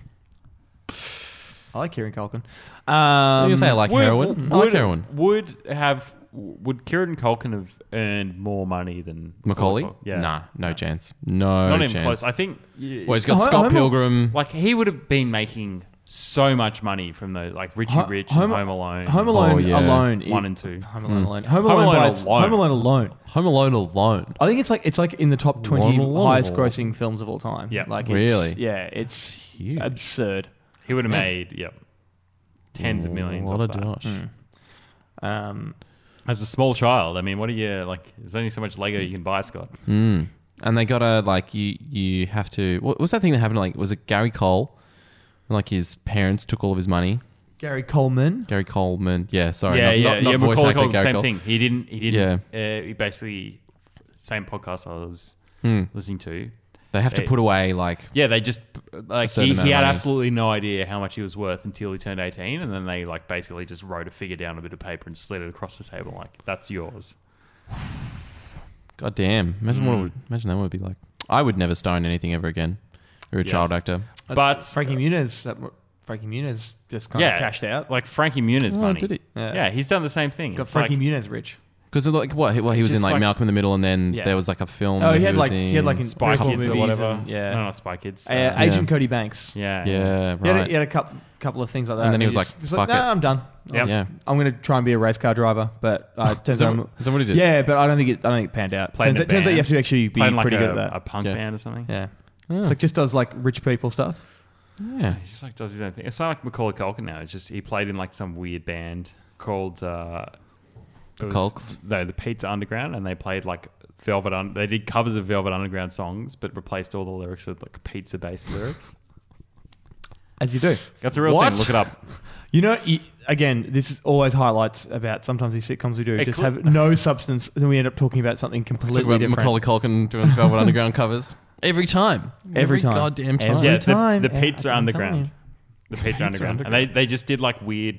I like Kieran Culkin. Um, I'm gonna say I like Would- heroin. I Would, like heroin. Would have would Kieran Culkin have earned more money than Macaulay? Culkin? Yeah, Nah, no chance. No not even chance. close. I think. Yeah, Well, he's got Ho- Scott Home- Pilgrim. like he would have been making so much money from the like Richie Ho- Rich Home- and Home Alone. Home Alone Oh, yeah. alone. One it- and two. Home Alone Mm. alone. Home Home Alone, Alone by its- alone. Home Alone alone. Home Alone alone. I think it's like it's like in the top twenty Home Alone. highest grossing films of all time. Yeah. like it's, Really? Yeah, it's Huge. absurd. He would have Yeah. made yep tens of millions. A lot off of that. dosh. Um, As a small child, I mean, what do you like? There's only so much Lego you can buy, Scott. Mm. And they gotta like you. You have to. What was that thing that happened? Like, was it Gary Cole? Like his parents took all of his money. Gary Coleman. Gary Coleman. Yeah, sorry. yeah, not, yeah, not, not yeah. voice Macaulay actor Culkin, Gary same Cole. thing. He didn't. He didn't. Uh, he basically same podcast I was Hmm. listening to. They have They- to put away like Yeah, they just like certain he, amount he of had money. absolutely no idea how much he was worth until he turned eighteen, and then they like basically just wrote a figure down on a bit of paper and slid it across the table like that's yours. God damn. Imagine Mm. what it would, imagine that would be like. I would never star in anything ever again. You're a Yes. child actor. But Frankie Muniz. That, Frankie Muniz just kind yeah, of cashed out. like Frankie Muniz Oh, money. did he? Yeah. Yeah. he's done the same thing. Got It's Frankie like, Muniz rich. Because like what? Well, he was in Just like, like- Malcolm in the Middle, and then Yeah. there was like a film. Oh, that he had was like he had like in Spy three or four Kids or movies whatever. and- yeah, no, not Spy Kids. Uh, Uh, Agent Cody Banks. yeah, Yeah, right. He had, a, he had a couple, couple of things like that. And then he was he's like, just "Fuck "Nah, it." I'm done. Yep. I'm, Yeah. I'm going to try and be a race car driver." But uh, turns that out, what- is that what he did? Yeah, but I don't think it. I don't think it panned out. Played Turns, in out, a turns out band. you have to actually be Playing like pretty a, good at a that. punk Yeah. band or something. Yeah, Oh. it's like just does like rich people stuff. Yeah. He just like does his own thing. It's not like Macaulay Culkin now. It's just he played in like some weird band called uh, it was- Culks? No, the Pizza Underground, and they played like Velvet. Un- they did covers of Velvet Underground songs, but replaced all the lyrics with like pizza-based lyrics. As you do. That's a real What? thing. Look it up. You know, you, again, this is always highlights about sometimes these sitcoms we do Hey, just cl- have no substance, and we end up talking about something completely Talk about different. Macaulay Culkin doing Velvet Underground covers every time. Every time. goddamn time. Every Yeah, time. the, the Yeah, Pizza that's what I'm Underground. telling you. The Pizza Underground. And they, they just did like weird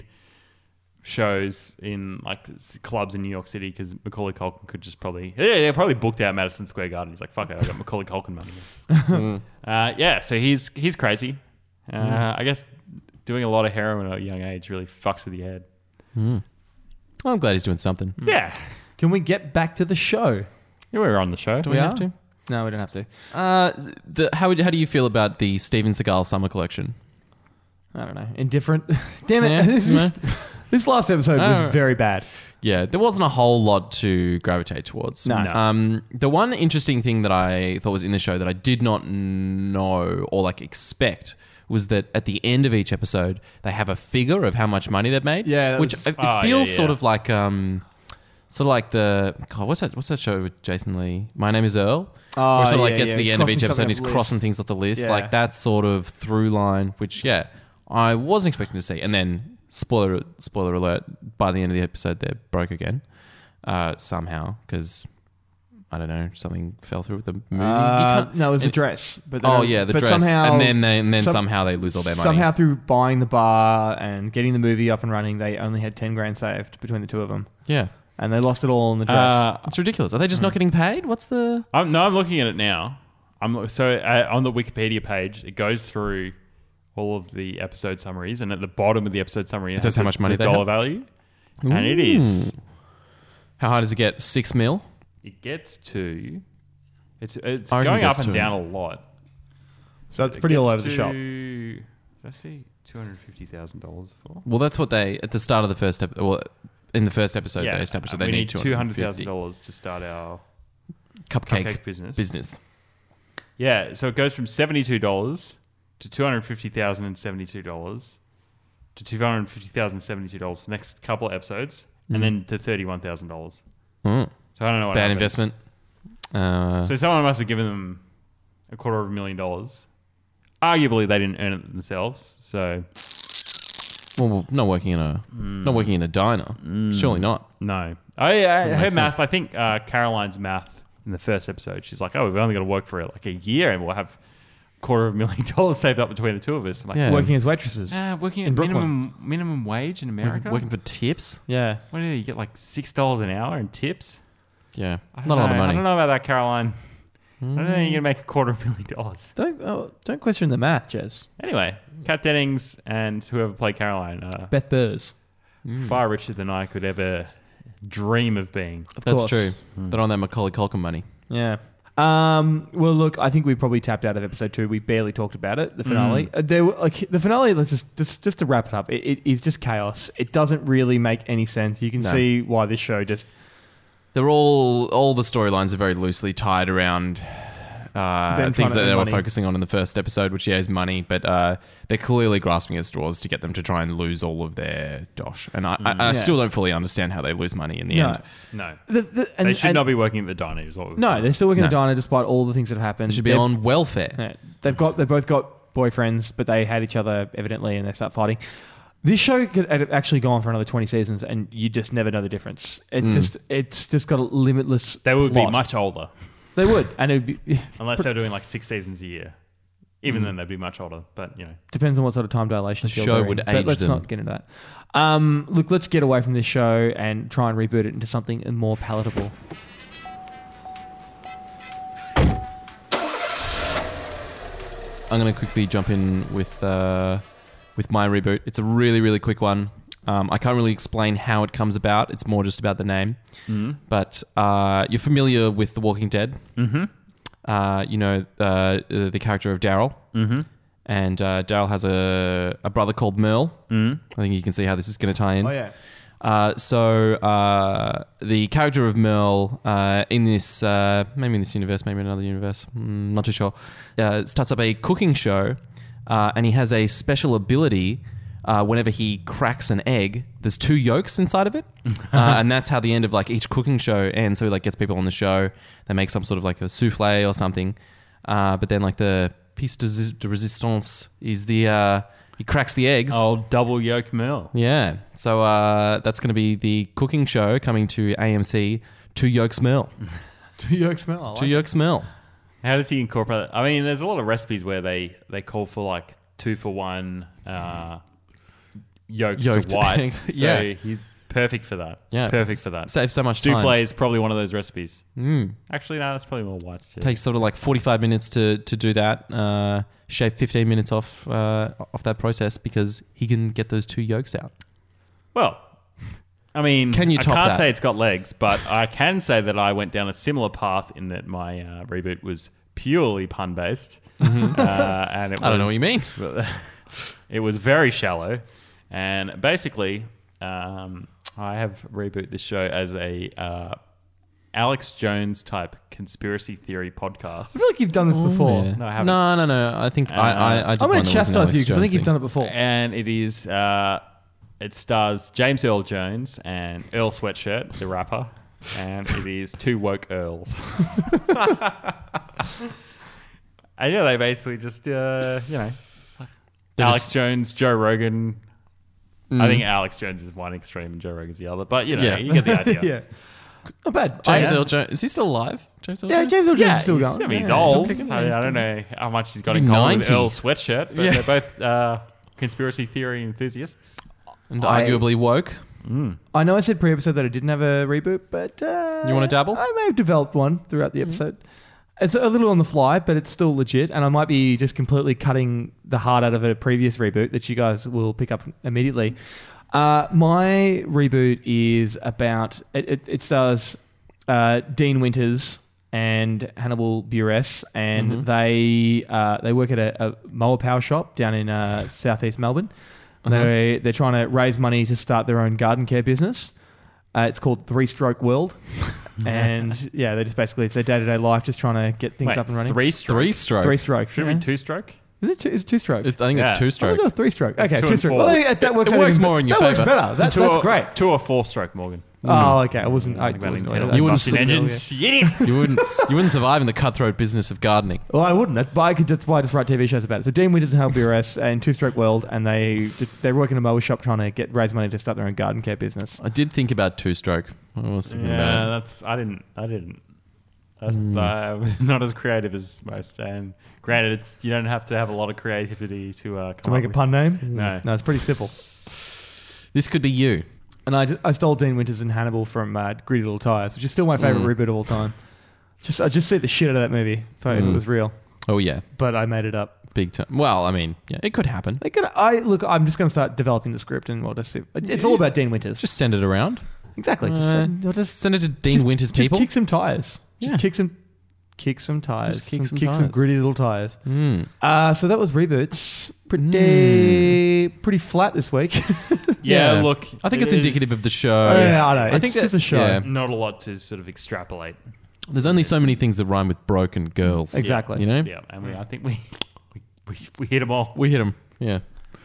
shows in like s- clubs in New York City because Macaulay Culkin could just probably yeah, yeah probably booked out Madison Square Garden. He's like, fuck it, I got Macaulay Culkin money. uh, yeah, so he's he's crazy. Uh, I guess doing a lot of heroin at a young age really fucks with your head. Well, I'm glad he's doing something. Yeah, Can we get back to the show? yeah, we were on the show. Do we We have are? to? No, we don't have to. Uh, the, how, would- how do you feel about the Steven Seagal summer collection? I don't know. Indifferent. Damn it. Yeah. This, is, this last episode was Oh. very bad. Yeah, there wasn't a whole lot to gravitate towards. No. No. Um, the one interesting thing that I thought was in the show that I did not know or like expect was that at the end of each episode they have a figure of how much money they've made. Yeah, that which was- it Oh, feels yeah, sort yeah. of like um, sort of like the God, what's that? What's that show with Jason Lee? My Name Is Earl. Oh, where it sort of like yeah, gets yeah, to the he's end of crossing each episode something and he's off the crossing list. things off the list. Yeah. Like that sort of through line, which yeah, I wasn't expecting to see. And then spoiler spoiler alert, by the end of the episode they're broke again. Uh, somehow, because I don't know, something fell through with the movie. You Uh, can't- no, it was the it- dress. But they Oh don't- yeah, the but dress, Somehow, and then they, and then some- somehow they lose all their money. Somehow through buying the bar and getting the movie up and running, they only had ten grand saved between the two of them, yeah, and they lost it all in the dress. Uh, it's ridiculous. Are they just not getting paid? What's the? I'm, no, I'm looking at it now. I'm so uh, on the Wikipedia page. It goes through all of the episode summaries, and at the bottom of the episode summary, it, It says has how the- much money the they dollar have? value, and it is. How high does it get? Six mil. It gets to. It's it's I reckon going it up gets and to- down a lot. so it's It pretty all gets over the shop. to- Did I see? two hundred fifty thousand dollars for? Well, that's what they at the start of the first ep- well, in the first episode they established that we they need need two hundred thousand dollars to start our cupcake, cupcake business. Business. Yeah, so it goes from seventy-two dollars to two hundred fifty thousand dollars and seventy-two dollars to two hundred fifty thousand dollars and seventy-two dollars for the next couple of episodes, Mm. and then to thirty-one thousand dollars. Mm. So I don't know what Bad happens. investment. Uh, So someone must have given them a quarter of a million dollars. Arguably, they didn't earn it themselves. So, well, not working in a not working in a diner. Surely not. no. I, I makes her sense. math. I think uh, Caroline's math in the first episode. She's like, "Oh, we've only got to work for like a year, and we'll have a quarter of a million dollars saved up between the two of us." I'm like, Yeah. Working as waitresses. uh, working in at Brooklyn. minimum minimum wage in America. Working for tips. Yeah. What do you, you get? Like six dollars an hour in tips. Yeah, I don't not a lot know. of money. I don't know about that, Caroline. I don't know. You're gonna make a quarter of a million dollars. Don't oh, don't question the math, Jez. Anyway, Kat Dennings and whoever played Caroline, uh, Beth Burrs. far richer than I could ever dream of being. Of That's course. true. They're on that Macaulay Culkin money. Yeah. Um, well, look, I think we probably tapped out of episode two. We barely talked about it. The finale. Uh, there, were, like the finale. Let's just just just to wrap it up. It, it is just chaos. It doesn't really make any sense. You can No. see why this show just. They're all all the storylines are very loosely tied around uh, Them trying things to that they earn were money. focusing on in the first episode, which yeah is money, but uh, they're clearly grasping at straws to get them to try and lose all of their dosh. And I, I, I Yeah. still don't fully understand how they lose money in the No. end. No, The, the, and, they should and- not be working at the diner. Is what we've No, they're still working at the No. diner despite all the things that have happened. They should be They're- on welfare. Yeah, they've got they've both got boyfriends, but they hate each other evidently, and they start fighting. This show could have actually gone for another twenty seasons, and you just never know the difference. It's just it's just got a limitless. They would plot. be much older They would, and it'd be unless they were doing like six seasons a year. Even then, they'd be much older. But you know, depends on what sort of time dilation. The field show they're would in. But age let's them. not get into that. Um, look, let's get away from this show and try and reboot it into something more palatable. I'm going to quickly jump in with uh, with my reboot. It's a really, really quick one. Um, I can't really explain how it comes about. It's more just about the name. Mm-hmm. But uh, you're familiar with The Walking Dead. Mm-hmm. Uh, you know uh, the character of Daryl. Mm-hmm. And uh, Daryl has a, a brother called Merle. Mm. I think you can see how this is going to tie in. Oh yeah. Uh, so uh, the character of Merle uh, in this, uh, maybe in this universe, maybe in another universe, mm, not too sure, uh, starts up a cooking show, uh, and he has a special ability. Uh, whenever he cracks an egg, there's two yolks inside of it, uh, and that's how the end of like each cooking show ends. So he like gets people on the show, they make some sort of like a souffle or something, uh, but then like the piece de, de resistance is the uh, he cracks the eggs. Oh, double yolk Merle. Yeah. So uh, that's going to be the cooking show coming to A M C. Two yolks Merle. Two yolk smell. I like Two it. yolks Merle. How does he incorporate it? I mean, there's a lot of recipes where they, they call for like two for one uh, yolks Yolked to whites. eggs. So Yeah. he's perfect for that. Yeah. Perfect for that. Saves so much time. Souffle is probably one of those recipes. Mm. Actually, no, that's probably more whites too. Takes sort of like forty-five minutes to, to do that. Uh, shave fifteen minutes off uh, off that process because he can get those two yolks out. Well, I mean, Can you I top can't that? say it's got legs, but I can say that I went down a similar path in that my uh, reboot was purely pun based, uh, and it was, I don't know what you mean. It was very shallow, and basically, um, I have reboot this show as a uh, Alex Jones type conspiracy theory podcast. I feel like you've done this before. Yeah. No, I haven't. No, no, no. I think I, I, I did I'm one going that to was an chastise Alex you because I Jones think you've thing. done it before. And it is, uh, it stars James Earl Jones and Earl Sweatshirt, the rapper, and it is two woke Earls. And yeah, they basically just, uh, you know, They're Alex just- Jones, Joe Rogan. I think Alex Jones is one extreme and Joe Rogan's the other, but you know, Yeah. you get the idea. yeah. Not bad. James I- Earl Jones. Is he still alive? James Earl Yeah, Jones? James Earl Jones Yeah, is still he's, going. I mean, he's Yeah, old. still kicking, I, yeah, I don't know how much he's got Maybe in common with ninety. Earl Sweatshirt, but Yeah. they're both uh, conspiracy theory enthusiasts. And I- arguably woke. I know I said pre-episode that I didn't have a reboot, but uh, You wanna dabble? I may have developed one throughout the episode. It's a little on the fly, but it's still legit, and I might be just completely cutting the heart out of a previous reboot that you guys will pick up immediately. Uh, my reboot is about it. It, it stars uh, Dean Winters and Hannibal Buress, and Mm-hmm. they uh, they work at a, a mower power shop down in uh, southeast Melbourne. They they're trying to raise money to start their own garden care business. Uh, it's called Three Stroke World, and yeah, they just basically it's their day to day life, just trying to get things Wait, up and running. Three stroke. Three stroke. Three stroke. Should it yeah. be two stroke? Is it two, is it two stroke? It's- I think Yeah. it's two I stroke. thought it was three stroke. Okay, two two and stroke. four. Well, that, that works, It out works even- more in your That works favour. better. That, two that's or, great. Two or four stroke, Morgan. Oh, okay. I wasn't. I Think about wasn't Nintendo. aware of that. You wouldn't Combustion slip- engines. You idiot. You wouldn't you wouldn't survive in the cutthroat business of gardening. Well, I wouldn't. That's why I could just why I just write T V shows about it. So Dean Winters and Hal B R S and Two Stroke World, and they they work in a mower shop trying to get raise money to start their own garden care business. I did think about two stroke. I was thinking Yeah, about it. that's. I didn't. I didn't. That's Hmm. uh, not as creative as most. And granted, it's you don't have to have a lot of creativity to uh, come To make up a with- pun name? No. No, it's pretty simple. This could be you. And I, I stole Dean Winters and Hannibal from uh, Greedy Little Tires, which is still my favourite Mm. reboot of all time. Just I just see the shit out of that movie if, I, if it Mm. was real, Oh yeah, but I made it up. big time. Well, I mean, yeah, it could happen. They could, I look. I'm just going to start developing the script, and we'll just see. It's all about Dean Winters. Just send it around. Exactly. Just, Uh, send, we'll just just send it to Dean just, Winters just people. kick some tires. Just Yeah. kick some, kick some tires. Just kick some, some kick some tires. gritty little tires. Mm. Uh, so that was reboots. Pretty, pretty flat this week. Yeah, look. I think it it's is indicative of the show. yeah, I know. I It's think just that- a show. yeah. Not a lot to sort of extrapolate. There's only so many things that rhyme with broken girls. Exactly. You know, Yeah, and we, I think we, we we we hit them all. we hit them. Yeah.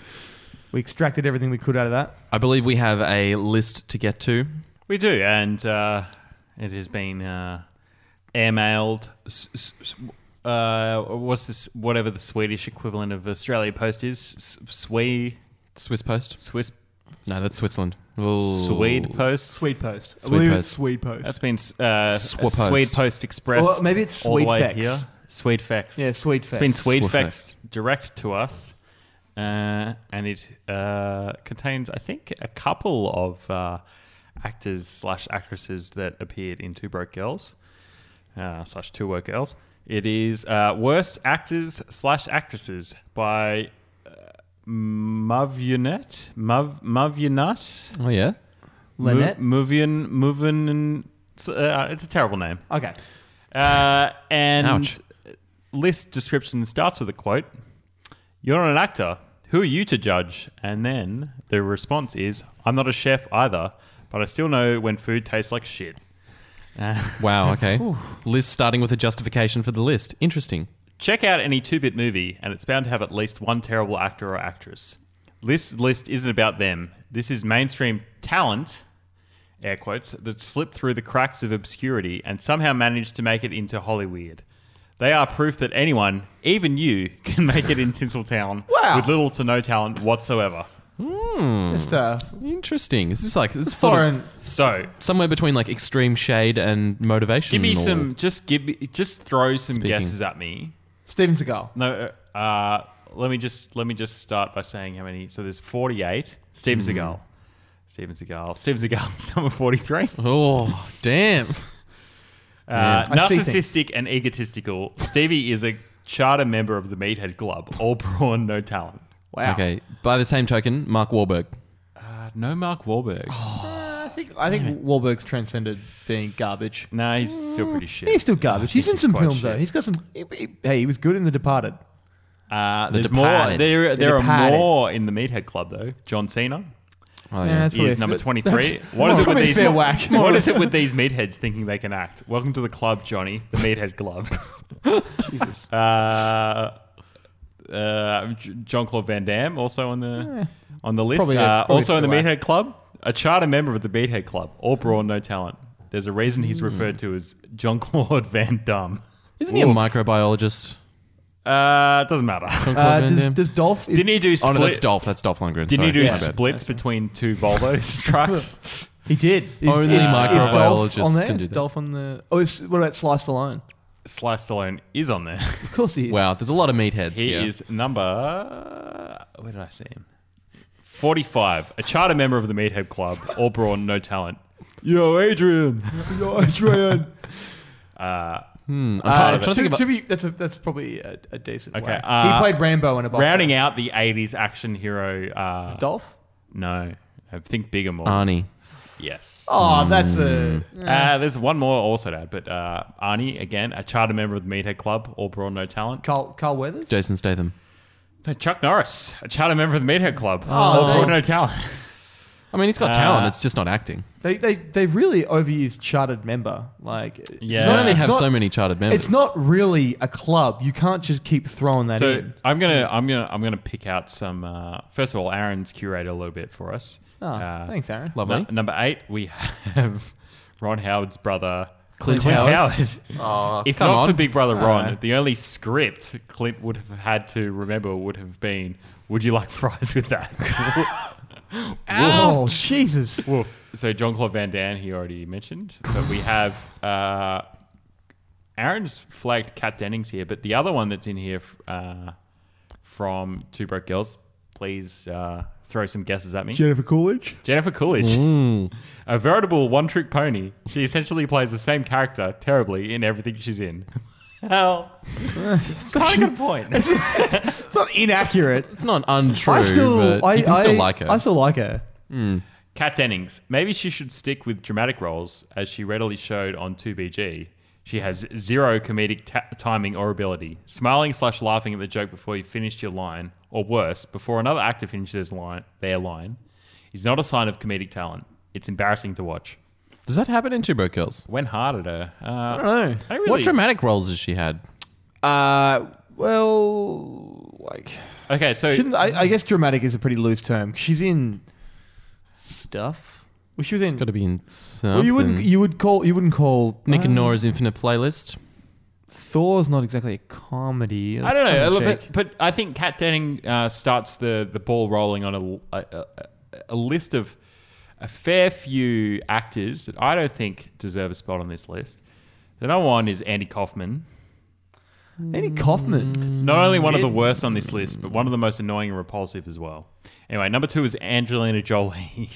We extracted everything we could out of that. I believe we have a list to get to. We do, and uh, it has been uh, airmailed. S- s- s- Uh, what's this? Whatever the Swedish equivalent of Australia Post is, S- Swede, Swiss Post. Swiss, No, that's Switzerland. Ooh. Swede Post. Swede Post. Swede I believe Post. it's Swede Post. That's been uh, Swa Post. Swede Post Express. Or maybe it's all the way Swedefex. here. Swedefex. Yeah, Swedefex. It's been Swedefex Swedefex. direct to us, uh, and it uh, contains, I think, a couple of uh, actors slash actresses that appeared in Two Broke Girls uh, slash Two Woke Girls. It is uh, Worst Actors slash Actresses by uh, Mavunat. Mav Mavunat. Oh yeah. Lynette? Movian Movin. It's, uh, it's a terrible name. Okay. Uh, and Ouch. list description starts with a quote. You're not an actor. Who are you to judge? And then the response is, I'm not a chef either, but I still know when food tastes like shit. Uh, Wow. Okay. List starting with a justification for the list. Interesting. check out any two-bit movie, and it's bound to have at least one terrible actor or actress. This list isn't about them. This is mainstream talent, air quotes, that slipped through the cracks of obscurity and somehow managed to make it into Hollyweird. They are proof that anyone, even you, can make it in Tinseltown Wow. with little to no talent whatsoever. Hmm. Just uh, Interesting. Is this like this is sort foreign. of So, somewhere between like extreme shade and motivation? give me or- some. Just give me. Just throw some Speaking. guesses at me. Steven Seagal. No. Uh, let me just let me just start by saying how many. So there's forty-eight. Steven Hmm. Seagal. Steven Seagal. Steven Seagal is number forty-three. Oh, damn. Uh, I see narcissistic and egotistical, Stevie is a charter member of the Meathead Club. All brawn, no talent. Wow. Okay. By the same token, Mark Wahlberg. Uh, no Mark Wahlberg. Uh, I think I think Wahlberg's transcended being garbage. No, he's still pretty shit. He's still garbage. He's in he's some quite films though. shit. He's got some. He, he- hey, he was good in The Departed. Uh, The there's more. Departed. There, there are Departed. more in the Meathead Club though. John Cena. Oh, Yeah, yeah. that's He is probably- number that- twenty-three. that's- What is it with probably these? fair whack. What is it with these meatheads thinking they can act? Welcome to the club, Johnny, the Meathead Club. Jesus. Uh, uh, John Claude Van Damme also on the on the list. Probably a- uh, probably also in the fair whack. Meathead Club, a charter member of the Meathead Club. All brawn, no talent. There's a reason he's referred to as John Claude Van Damme. Isn't he a Oof. microbiologist? Uh, doesn't matter. Jean-Claude Uh, Van does, Damme? does Dolph? Is, Didn't he do Oh split? no, that's Dolph. That's Dolph Lundgren. Didn't he Sorry. do My bad. splits between two Volvo trucks? he did. Is, Only is, microbiologists is Dolph on there? can do Is that. Dolph on the? Oh, is, what about Sly Stallone? Sly Stallone is on there. Of course he is. Wow, there's a lot of meatheads He here. is number. Where did I see him? forty-five. A charter member of the Meathead Club. All brawn, no talent. Yo, Adrian. Yo, Adrian. Uh, Hmm, I'm Uh, trying, I'm trying to, to think about. to be, that's a, that's probably a, a decent. Okay, whack. uh, he played Rambo in a box. rounding out the eighties action hero. Uh, Dolph. No. I think bigger more. Arnie. Yes. Oh, that's a. Uh, there's one more also to add, but uh, Arnie, again, a charter member of the Meathead Club, all brawn, no talent. Carl, Carl Weathers? Jason Statham. No, Chuck Norris, a charter member of the Meathead Club, Oh, all they- brawn, no talent. I mean, he's got Uh, talent. It's just not acting. They, they they really overused chartered member. Like, it's Yeah. They only it's have not- so many chartered members. It's not really a club. You can't just keep throwing that So in. I'm gonna, I'm gonna, I'm gonna pick out some. Uh, first of all, Aaron's curated a little bit for us. Oh, Uh, thanks, Aaron. Lovely. nu- number eight, we have Ron Howard's brother, Clint Howard. Oh, If come not on. for Big Brother Ron, Alright. the only script Clint would have had to remember would have been, "Would you like fries with that?" Oh, Jesus. Woof. So John Claude Van Damme, he already mentioned, but we have uh, Aaron's flagged Kat Dennings here, but the other one that's in here uh, from Two Broke Girls, please uh, throw some guesses at me. Jennifer Coolidge? Jennifer Coolidge, a veritable one-trick pony. She essentially plays the same character terribly in everything she's in. Well, it's kind of a good point. It's not inaccurate. It's not untrue, I still, but I, you can I, still like her. I still like her. Kat Dennings. Maybe she should stick with dramatic roles, as she readily showed on two B G. She has zero comedic ta- timing or ability. Smiling slash laughing at the joke before you finished your line, or worse, before another actor finishes line, their line, is not a sign of comedic talent. It's embarrassing to watch. Does that happen in Two Broke Girls? Went hard at her. Uh, I don't know. I really, What dramatic roles has she had? Uh, well, like, Okay, so shouldn't, I, I guess dramatic is a pretty loose term. She's in stuff. Well, she was in. Got to be in something. Well, you wouldn't. You would call. You wouldn't call Nick and uh, Nora's Infinite Playlist. Thor's not exactly a comedy. I don't know, Tongue in but, cheek. but I think Kat Denning uh, starts the, the ball rolling on a, a, a, a list of a fair few actors that I don't think deserve a spot on this list. The number one is Andy Kaufman. Andy Kaufman. Not only one of the worst on this list, but one of the most annoying and repulsive as well. Anyway, number two is Angelina Jolie.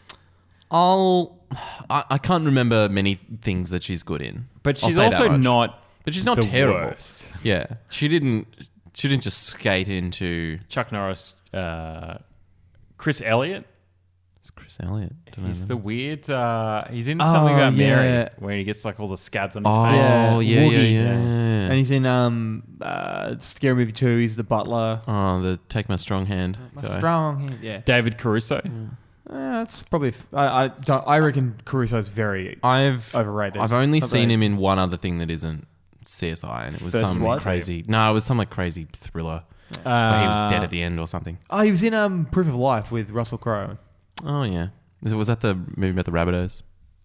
I'll. I, I can't remember many things that she's good in, But I'll she's say that also much. not But she's not the terrible. worst. Yeah, she didn't. She didn't just skate into. Chuck Norris, uh, Chris Elliott. It's Chris Elliott. Don't He's know. the weird. Uh, he's in something Oh, about Mary, yeah. where he gets like all the scabs on his Oh face. yeah, yeah, yeah, Woogie. yeah. And he's in um uh Scary Movie two. He's the butler. Oh, the Take My Strong Hand. My guy. strong hand. Yeah. David Caruso. Uh, that's probably. F- I I, don't, I reckon Caruso's very. I've Overrated. I've only Not seen very- him in one other thing that isn't C S I, and it was First some Blood? crazy. No, it was some like crazy thriller where he was dead at the end or something. Oh, he was in um Proof of Life with Russell Crowe. Oh yeah, was, it, was that the movie about the Rabbitohs?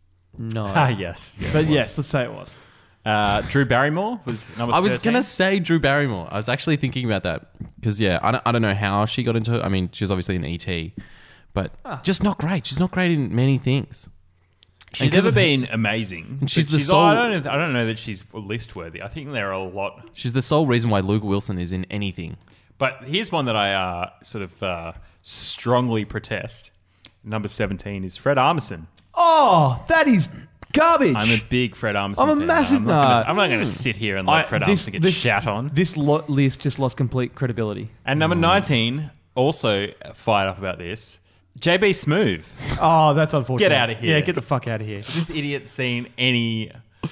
No. Ah, yes. Yeah, but it was. yes, let's say it was. Uh, Drew Barrymore was number I was thirteen. gonna say Drew Barrymore. I was actually thinking about that because yeah, I don't, I don't know how she got into. I mean, she was obviously in E T, but just not great. She's not great in many things. She's And 'cause never of- been amazing. And she's but the sole- I don't, know, I don't know that she's list worthy. I think there are a lot. She's the sole reason why Luke Wilson is in anything. But here's one that I uh, sort of uh, strongly protest. Number seventeen is Fred Armisen. Oh, that is garbage. I'm a big Fred Armisen I'm a fan. massive I'm not gonna- nut. I'm not going to Mm. sit here and let I- Fred this- Armisen get this- shat on. This lo- list just lost complete credibility. And number nineteen, also fired up about this, J B Smoove. Oh, that's unfortunate. Get out of here. Yeah, get the fuck out of here. Has this idiot seen any...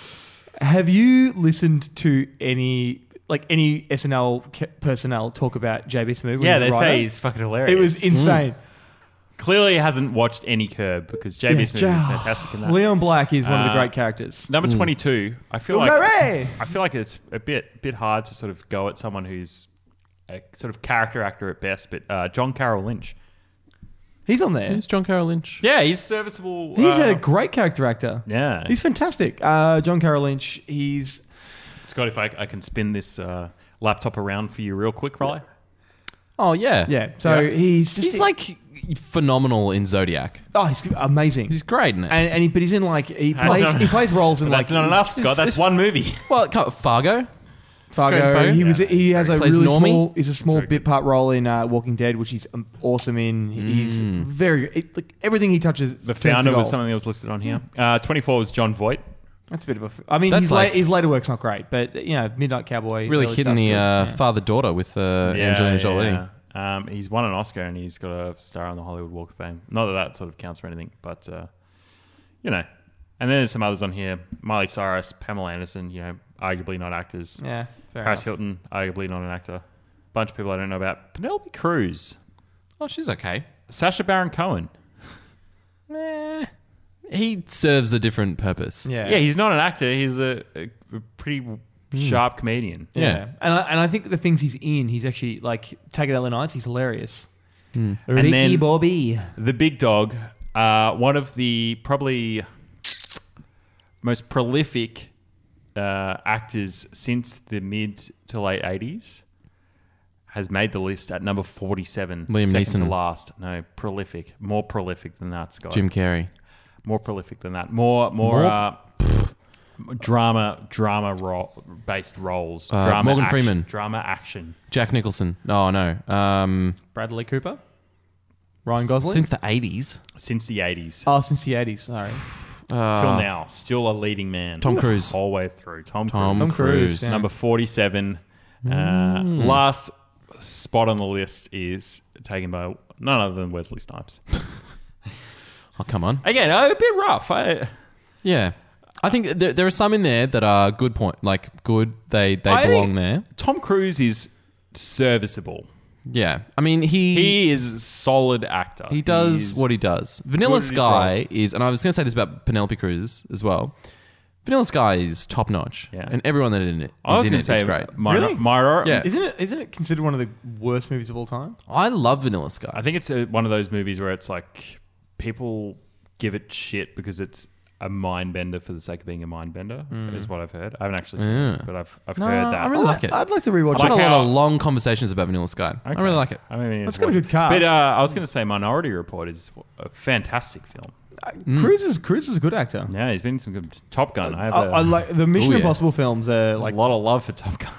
Have you listened to any like any S N L ca- personnel talk about J B Smoove? when Yeah, he's a they writer? say he's fucking hilarious. It was insane. Clearly hasn't watched any Curb because J B Yeah, Smoove J- is fantastic in that. Leon Black is one of the Uh, great characters. Number twenty-two, I feel Bill like Murray! I feel like it's a bit bit hard to sort of go at someone who's a sort of character actor at best, but uh, John Carroll Lynch. He's on there. Who's John Carroll Lynch? Yeah, he's serviceable. He's uh, a great character actor. yeah. He's fantastic. Uh, John Carroll Lynch. He's Scott, if I, I can spin this uh, laptop around for you real quick, Riley. Oh yeah, yeah. So Yeah. he's just he's like phenomenal in Zodiac. oh, he's amazing. He's great in it. and, and he, but he's in like he That's plays not- he plays roles in But like that's not enough, Scott. That's it's- one movie. well, come- Fargo. Fargo. Screen Fargo? He was Yeah, he he's has a Plays really Normie? small. He's a small very bit part role in uh, Walking Dead, which he's um, awesome in. He's very it, like everything he touches. The turns to founder was gold. something that was listed on here. Uh, twenty-four was John Voight. That's a bit of a. F- I mean, That's his, like- la- his later work's not great, but you know, Midnight Cowboy Really early hitting stuff's the good. uh, Yeah. father daughter with uh, Angelina Jolie. yeah. Um, he's won an Oscar and he's got a star on the Hollywood Walk of Fame. Not that that sort of counts for anything, but, uh, you know. And then there's some others on here. Miley Cyrus, Pamela Anderson, you know, arguably not actors. Yeah, fair Paris enough. Hilton, arguably not an actor. Bunch of people I don't know about. Penelope Cruz. Oh, she's okay. Sacha Baron Cohen. Eh, he serves a different purpose. Yeah. Yeah, he's not an actor. He's a, a, a pretty sharp comedian. Yeah. Yeah. And I, and I think the things he's in, he's actually, like, Tagadeli Nights, he's hilarious. Mm. And Ricky then- Bobby. The Big Dog, uh, one of the probably most prolific uh, actors since the mid to late eighties, has made the list at number forty-seven. Liam second Neeson. to last. No, prolific. More prolific than that, Scott. Jim Carrey. More prolific than that. More, more, More- uh, drama, drama ro- based roles. Uh, drama Morgan action, Freeman. Drama action. Jack Nicholson. Oh, no. Um, Bradley Cooper. Ryan Gosling. since the eighties. Since the eighties. oh, since the eighties, sorry. Uh, Till now, still a leading man. Tom Cruise. Whole way through. Tom, Tom Cruise. Tom Cruise, Cruise. yeah. Number forty-seven. Uh, Mm. last spot on the list is taken by none other than Wesley Snipes. Oh, come on. Again, a bit rough. I, Yeah. I think there, there are some in there that are good point. Like, good. They, they I belong think there. Tom Cruise is serviceable. Yeah. I mean, he... He is a solid actor. He does He's what he does. Vanilla good at his Sky role. is, and I was going to say this about Penelope Cruz as well. Vanilla Sky is top notch, Yeah. and everyone that is in it I was is in going it to say is great. Myra, Really? Myra. Yeah. Isn't it, isn't it considered one of the worst movies of all time? I love Vanilla Sky. I think it's a, one of those movies where it's like people give it shit because it's a mind bender for the sake of being a mind bender. Is what I've heard. I haven't actually seen Yeah. it, but I've I've No, heard that. I really I- like it. I'd like to rewatch I've had it. a like lot how- of long conversations about Vanilla Sky. I Okay. really like it. I mean, It's got a good cast. But uh, I was going to say Minority Report is a fantastic film. Cruise is Cruise is a good actor. Yeah, he's been in some good Top Gun. I have I, a I like the Mission Ooh, yeah. Impossible films. Are like a lot of love for Top Gun.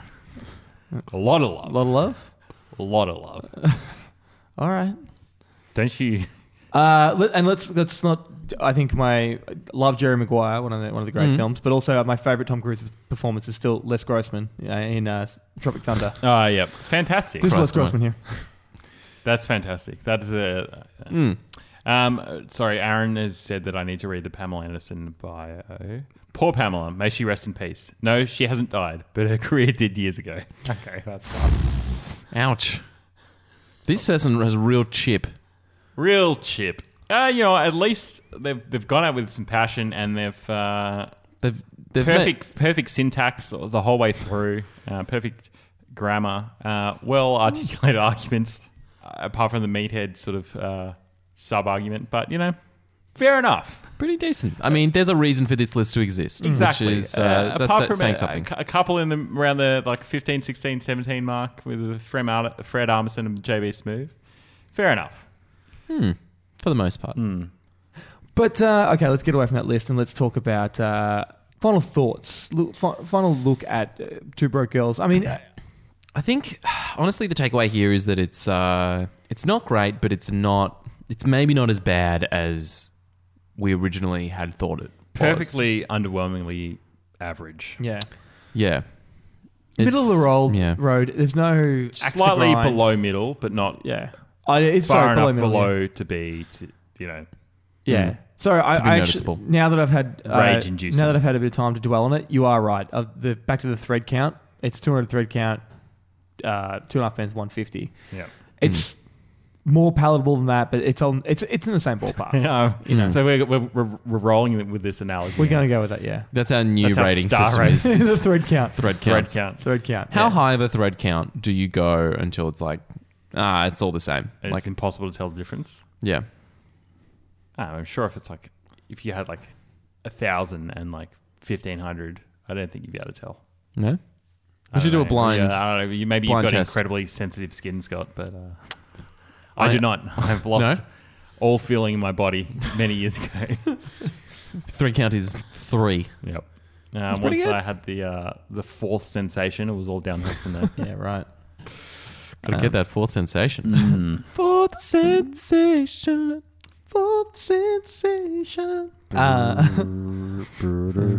a lot of love. a lot of love. A lot of love. All right. Don't you? Uh, let, and let's let's not. I think my love Jerry Maguire, one of the one of the great films, but also my favorite Tom Cruise performance is still Les Grossman uh, in uh, Tropic Thunder. Oh, yeah. Fantastic. This is Les Grossman. Grossman here. That's fantastic. That is a. Mm. Um, sorry, Aaron has said that I need to read the Pamela Anderson bio. Poor Pamela. May she rest in peace. No, she hasn't died, but her career did years ago. Okay, that's fine. Ouch. This person has a real chip. Real chip. Uh, you know, at least they've they've gone out with some passion and they've uh, They've, they've perfect perfect syntax the whole way through. Uh, perfect grammar. Uh, well articulated arguments. Uh, apart from the meathead sort of uh, sub argument, but you know, fair enough. Met pretty decent. I mean, there's a reason for this list to exist. Exactly. Which is, uh, Uh, that's apart sa- from saying a, something. a couple in the around the like fifteen, sixteen, seventeen mark with Fred, Ar- Fred Armisen and J B Smoove. Fair enough. Hmm. For the most part. But uh, okay, let's get away from that list and let's talk about uh, final thoughts. Look, fi- final look at uh, Two Broke Girls. I mean, uh, I think, honestly, the takeaway here is that it's uh, it's not great, but it's not. It's maybe not as bad as we originally had thought it. was. Perfectly underwhelmingly average. yeah, Yeah. middle of the It's- road. Yeah. Road. There's no axe to Slightly grind. below middle, but not Yeah, I, it's far sorry, below enough middle, below yeah. to be, to, you know. Yeah. Mm. Sorry, I, To be I noticeable. actually, now that I've had uh, Rage-inducing. now that I've had a bit of time to dwell on it, you are right. Uh, the back to the thread count. It's two hundred thread count. Uh, two and a half pence, one fifty. Yeah. It's more palatable than that, but it's on. It's it's in the same ballpark. Yeah. You know. So we're, we're, we're, we're rolling with this analogy. We're now. going to go with that. Yeah. That's our new That's our rating star system. rating. is the thread count. thread Thread count. count. Thread count. How yeah. high of a thread count do you go until it's like, ah, it's all the same? It's like, impossible to tell the difference. yeah. I don't know, I'm sure if it's like, if you had like a thousand and like fifteen hundred, I don't think you'd be able to tell. No? I We should do don't a know. blind. Yeah, I don't know. You, maybe you've blind got test. incredibly sensitive skin, Scott, but uh, I, I- do not. I've lost No? all feeling in my body many years ago. Thread count is three. Yep. Um, pretty once good. I had the uh, the fourth sensation, it was all downhill from there. Yeah. Right. Gotta Um, get that fourth sensation. Fourth sensation. Fourth sensation. Uh,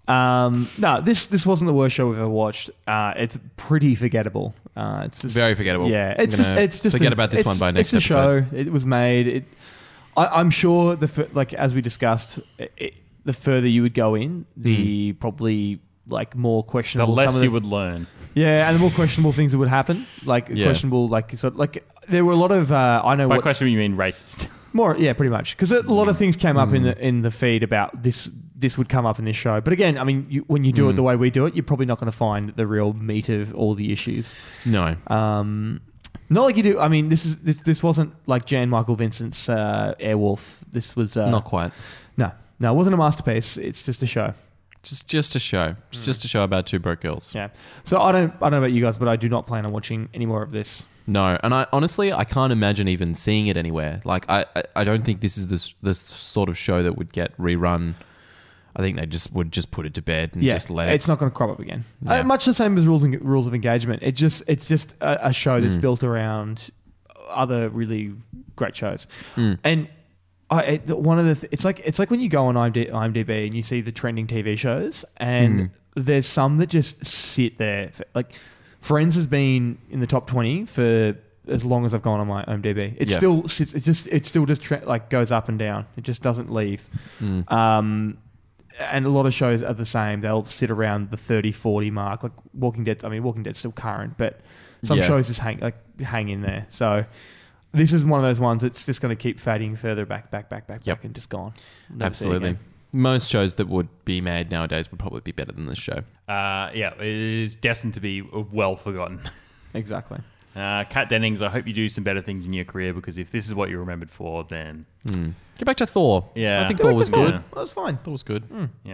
Um, no, this this wasn't the worst show we've ever watched. Uh, it's pretty forgettable. Uh, it's just Very forgettable. Yeah, I'm it's just gonna it's just forget a- about this it's- one by next It's a episode. show. It was made. It, I, I'm sure the fir- like as we discussed, it, it, the further you would go in, the probably like more The questionable. less some of you the- would learn. Yeah, and the more questionable things that would happen, like Yeah. questionable, like sort like there were a lot of uh, I know By what question, you mean racist. more, yeah, pretty much, because a lot of things came up in the in the feed about this. This would come up in this show, but again, I mean, you, when you do it the way we do it, you're probably not going to find the real meat of all the issues. No. Um, not like you do. I mean, this is this, this wasn't like Jan Michael Vincent's uh, Airwolf. This was uh, Not quite. No, no, it wasn't a masterpiece. It's just a show. Just just a show. It's just a show about two broke girls. Yeah. So I don't I don't know about you guys, but I do not plan on watching any more of this. No, and I honestly I can't imagine even seeing it anywhere. Like I, I, I don't think this is this this sort of show that would get rerun. I think they just would just put it to bed and Yeah, just let it. it's not going to crop up again. Yeah. Uh, much the same as rules and, rules of engagement. It just it's just a, a show that's Mm. built around other really great shows, Mm. and I it, the- one of the th- it's like it's like when you go on IMD, IMDb and you see the trending T V shows, and Mm. there's some that just sit there. For, like Friends has been in the top twenty for as long as I've gone on my IMDb. It Yeah. still sits. It just it still just tre- like goes up and down. It just doesn't leave. Mm. Um, and a lot of shows are the same. They'll sit around the thirty, forty mark. Like Walking Dead. I mean, Walking Dead's still current, but some Yeah. shows just hang like hang in there. So this is one of those ones that's just going to keep fading further back, back, back, back, Yep. back, and just gone. Never see it Absolutely. again. Most shows that would be made nowadays would probably be better than this show. Uh, yeah, it is destined to be well forgotten. Exactly. Uh, Kat Dennings, I hope you do some better things in your career, because if this is what you're remembered for, then Mm. Get back to Thor. Yeah. I think Get Thor back was to Thor. good. Yeah. That was fine. Thor was good. yeah.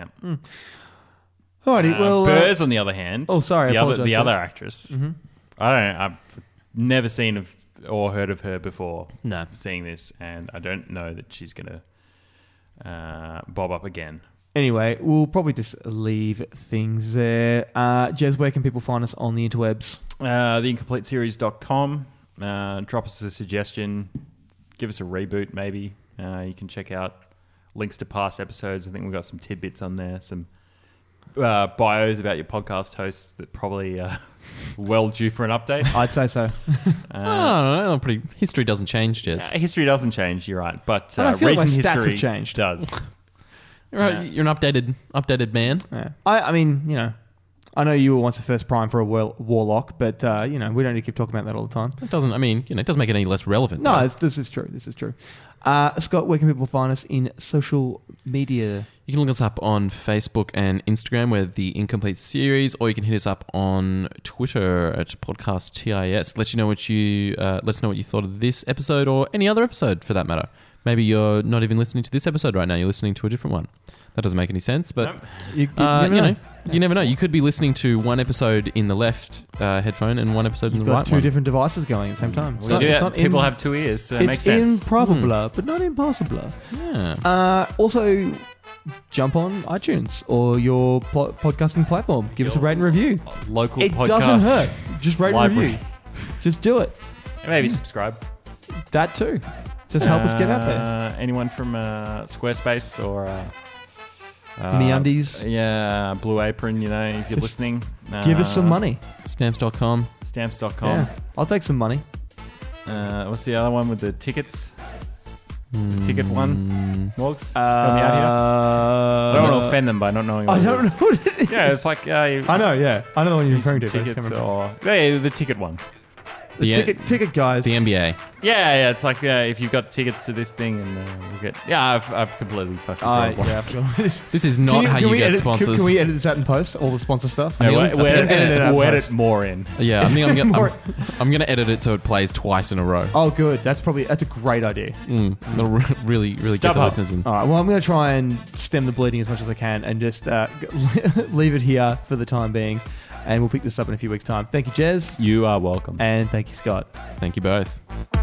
Alrighty. Uh, well, uh, Burrs, on the other hand, Oh, sorry, I the other apologise, the other Jess. actress. Mhm. I don't know. I've never seen of or heard of her before. No. Seeing this, and I don't know that she's gonna uh, bob up again. Anyway, we'll probably just leave things there. Uh, Jez, where can people find us on the interwebs? Uh, the incomplete series dot com. Uh, drop us a suggestion. Give us a reboot, maybe. Uh, you can check out links to past episodes. I think we've got some tidbits on there. Some uh, bios about your podcast hosts that probably uh, well due for an update. I'd say so. oh, no, pretty. History doesn't change, Jess. Uh, history doesn't change. You're right, but And I uh, feel like my recent stats have history changed. does. You're, right, you're an updated updated man. Yeah. I, I mean, you know, I know you were once the first prime for a war- warlock, but, uh, you know, we don't need to keep talking about that all the time. It doesn't. I mean, you know, it doesn't make it any less relevant. No, though. it's, this is true. This is true. Uh, Scott, where can people find us in social media? You can look us up on Facebook and Instagram, we're the Incomplete Series, or you can hit us up on Twitter at Podcast T I S. Let you know what you uh, let us know what you thought of this episode or any other episode for that matter. Maybe you're not even listening to this episode right now; you're listening to a different one. That doesn't make any sense, but Nope. You, you uh, never you know. know, you never know. You could be listening to one episode in the left uh, headphone and one episode in You've the got right two one. different devices going at the same time. It's We not- do it's that. not People im- have two ears, so it makes It's sense. improbable, but not impossible. Yeah. Uh, also, jump on iTunes or your pl- podcasting platform. Give us a Your rate and review. Local It podcast doesn't hurt. Just rate and library. review. Just do it. Maybe subscribe. That too. Just help us get out there. Uh, anyone from uh, Squarespace or uh, uh, MeUndies. Yeah, Blue Apron, you know, if you're Just listening. Give us some Uh, money. Stamps dot com. Stamps dot com. Yeah, I'll take some money. Uh, what's the other one with the tickets? Ticket one? Morgs? Uh, Help me out here. I don't want to offend them by not knowing what I it don't is. know what it is. Yeah, it's like... Uh, you- I know, yeah. I know the one you're referring to. but I just Tickets can't remember. or... Yeah, the ticket one. The The- ticket, ticket guys. The N B A. Yeah, yeah, it's like uh, if you've got tickets to this thing and uh, we'll get... Yeah, I've, I've completely fucking... Uh, drawn a yeah, I blank. forgot this. This is Can not you- how can you we get edit, sponsors. Can, can we edit this out and post all the sponsor stuff? No, I we'll, think- we'll I think- edit, edit it out we'll edit first. more in. Yeah, I think I'm gonna More- I'm, I'm gonna edit it so it plays twice in a row. Oh, good. That's probably that's a great idea. Mm, that'll re- really, really get the StubHub. listeners in. All right. Well, I'm going to try and stem the bleeding as much as I can, and just uh, leave it here for the time being, and we'll pick this up in a few weeks' time. Thank you, Jez, You are welcome. and thank you, Scott. Thank you both.